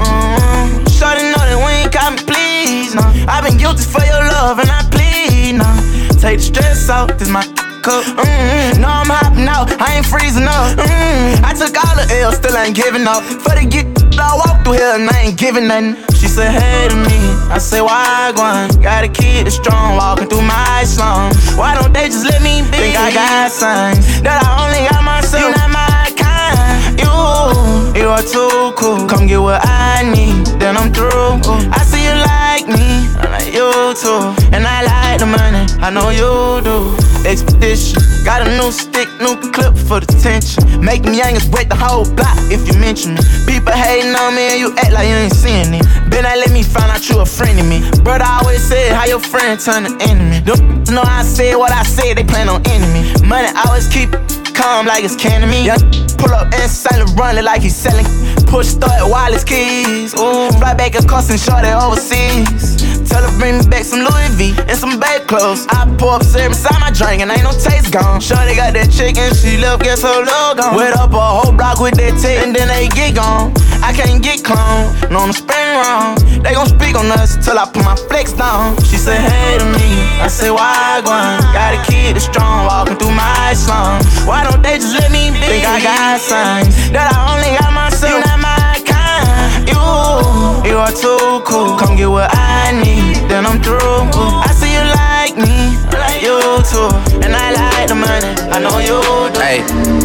Shorty know that we ain't got me, please. No. I've been guilty for your love and I plead. No. Take the stress out, this my cup. No, I'm hopping out, I ain't freezing up. I took all the L, still ain't giving up. For the get, I walk through here and I ain't giving nothing. She said, hey to me, I said, why going? Got a kid that's strong, walking through my slum. Why don't they just let me be? Think I got signs that I only got myself. You not my kind. You are too cool. Come get what I need, then I'm through. I see you like me, I like you too. And I like the money, I know you do. Expedition, got a new stick, new clip for the tension. Make them youngest wet the whole block if you mention me. People hating on me and you act like you ain't seeing it. Then they let me find out you a friend of me. Brother always said how your friend turn to enemy. Them know I said what I said, they plan on enemy. Money always keep calm like it's canning me. Young pull up and silent run it like he's selling. Push start wireless keys. Ooh, fly back and cuss and short it overseas. Tell her bring me back some Louis V and some babe clothes. I pour up syrup inside my drink and ain't no taste gone. Shorty got that chicken, she left, guess her love gone. Wet up a whole block with that tape and then they get gone. I can't get cloned, no I'm spinning wrong. They gon' speak on us till I put my flex down. She said hey to me, I said why going? Got a kid that's strong, walking through my slum. Why don't they just let me be? Think I got signs that I only got myself. You not my kind. You are too cool. Come get what I need, then I'm through. I see you like me, I like you too. And I like the money, I know you do. Hey,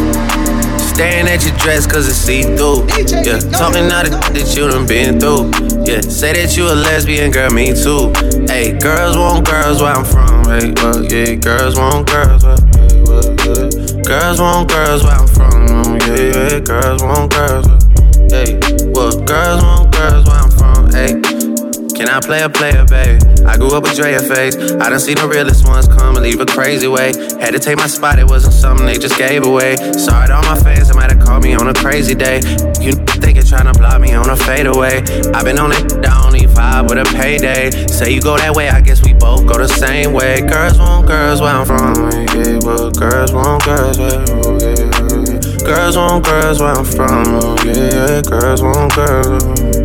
staring at your dress cause it's see-through. Yeah, talking all the that you done been through. Yeah, say that you a lesbian, girl, me too. Hey, girls want girls where I'm from. Hey, well, yeah, girls want girls where, yeah, well, yeah. Girls want girls where I'm from. Yeah, yeah, girls want girls where, hey, well, girls want girls where I'm from. Hey, can I play a player, baby? I grew up with Drea face. I done seen the realest ones come and leave a crazy way. Had to take my spot, it wasn't something they just gave away. Sorry to all my fans, they might have called me on a crazy day. You thinking tryna block me on a fadeaway. I been on it, I don't need vibe with a payday. Say you go that way, I guess we both go the same way. Girls want girls where I'm from. Yeah, well, girls want girls where, oh, yeah. Girls want girls where I'm from. Oh, yeah, girls want girls.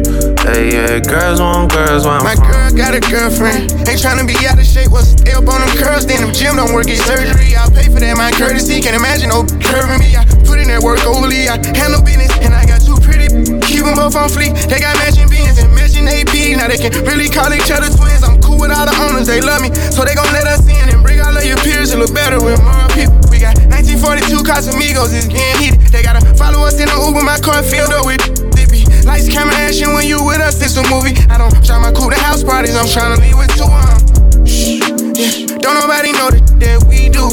Hey, yeah, girls want girls where I'm My from. girl got a girlfriend, ain't tryna be out of shape. What's the up on them curls? Then the gym don't work, get surgery. I'll pay for that, my courtesy. Can't imagine no curving me. I put in that work overly. I handle business, and I got two pretty. Keep them both on fleek. They got matching beans and matching AP. Now they can really call each other twins. I'm cool with all the owners, they love me. So they gon' let us in and bring all of your peers to look better with more people. We got 1942 Casamigos, it's getting heated. They gotta follow us in the Uber, my car filled up with Dippy. Lights, camera, action, when you with us, it's a movie. I don't try my cool to house parties, I'm tryna leave with two of them. Shh, yeah, don't nobody know that we do.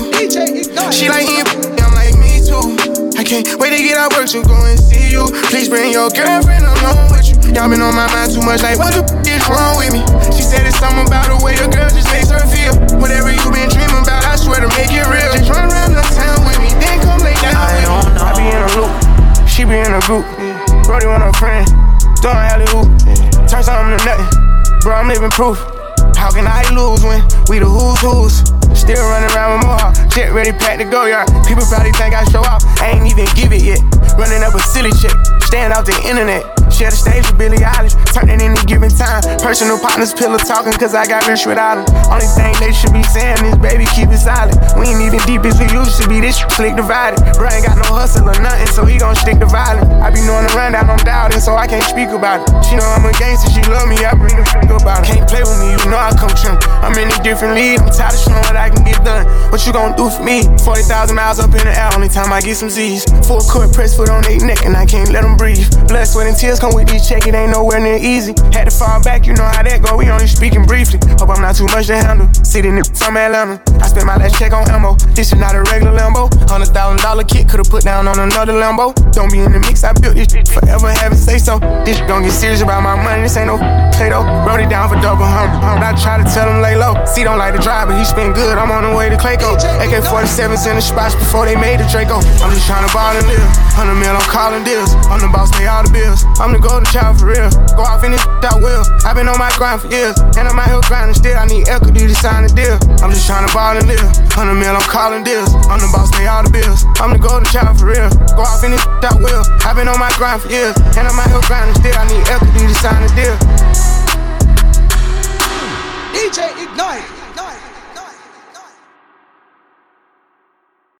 She like him, I'm like me too. I can't wait to get out work to go and see you. Please bring your girlfriend along with you. Y'all been on my mind too much, like what the is wrong with me? She said it's something about the way the girl just makes her feel. Whatever you been dreaming about, I swear to make it real. Just run around the town with me, then come lay down with me. I be in a loop, she be in a group. Brody want a friend, doing alley-oop. Turn something to nothing, bro, I'm living proof. How can I lose when we the who's? Still running around with Mohawk, jet ready, packed to go, yard. People probably think I show off, I ain't even give it yet. Running up a silly chick, stand off the internet. Share the stage with Billie Eilish, turn it any given time. Personal partners, pillow talking, cause I got rich without them. Only thing they should be saying is, baby, keep it silent. We ain't even deep as we used to be, this slick divided. Bro ain't got no hustle or nothing, so he gon' stick to violence. I be knowing the rundown, I'm doubting, so I can't speak about it. She know I'm a gangster, she love me, I bring the fuck about it. Can't play with me, you know I come trim. I'm in a different league, I'm tired of showing what I can get done. What you gon' do for me? 40,000 miles up in the air, only time I get some Z's. Full court press foot on their neck, and I can't let them breathe. Blood, sweat, and tears come with this check, it ain't nowhere near easy. Had to fall back, you know how that go, we only speaking briefly. Hope I'm not too much to handle. Sitting in from Atlanta, I spent my last check on ammo. This is not a regular Lambo. $100,000 kit, could've put down on another Lambo. Don't be in the mix, I built this shit forever, have it say so. This shit gon' get serious about my money, this ain't no play though. Wrote it down for double humble. I try to tell them lay low. he don't like to drive, but he spin good. I'm on the way to Clayco. AK-47s in the spots before they made the Draco. I'm just tryna ball and live. 100 mil, I'm calling deals. I'm the boss, pay all the bills. I'm the golden child for real. Go off in this I will. I've been on my grind for years, and I'm out here grinding still. I need equity to sign a deal. I'm just tryna ball and live. 100 mil, I'm calling deals. I'm the boss, pay all the bills. I'm the golden child for real. Go off in this I will. I've been on my grind for years, and I'm out here grinding still. I need equity to sign a deal. DJ Ignite.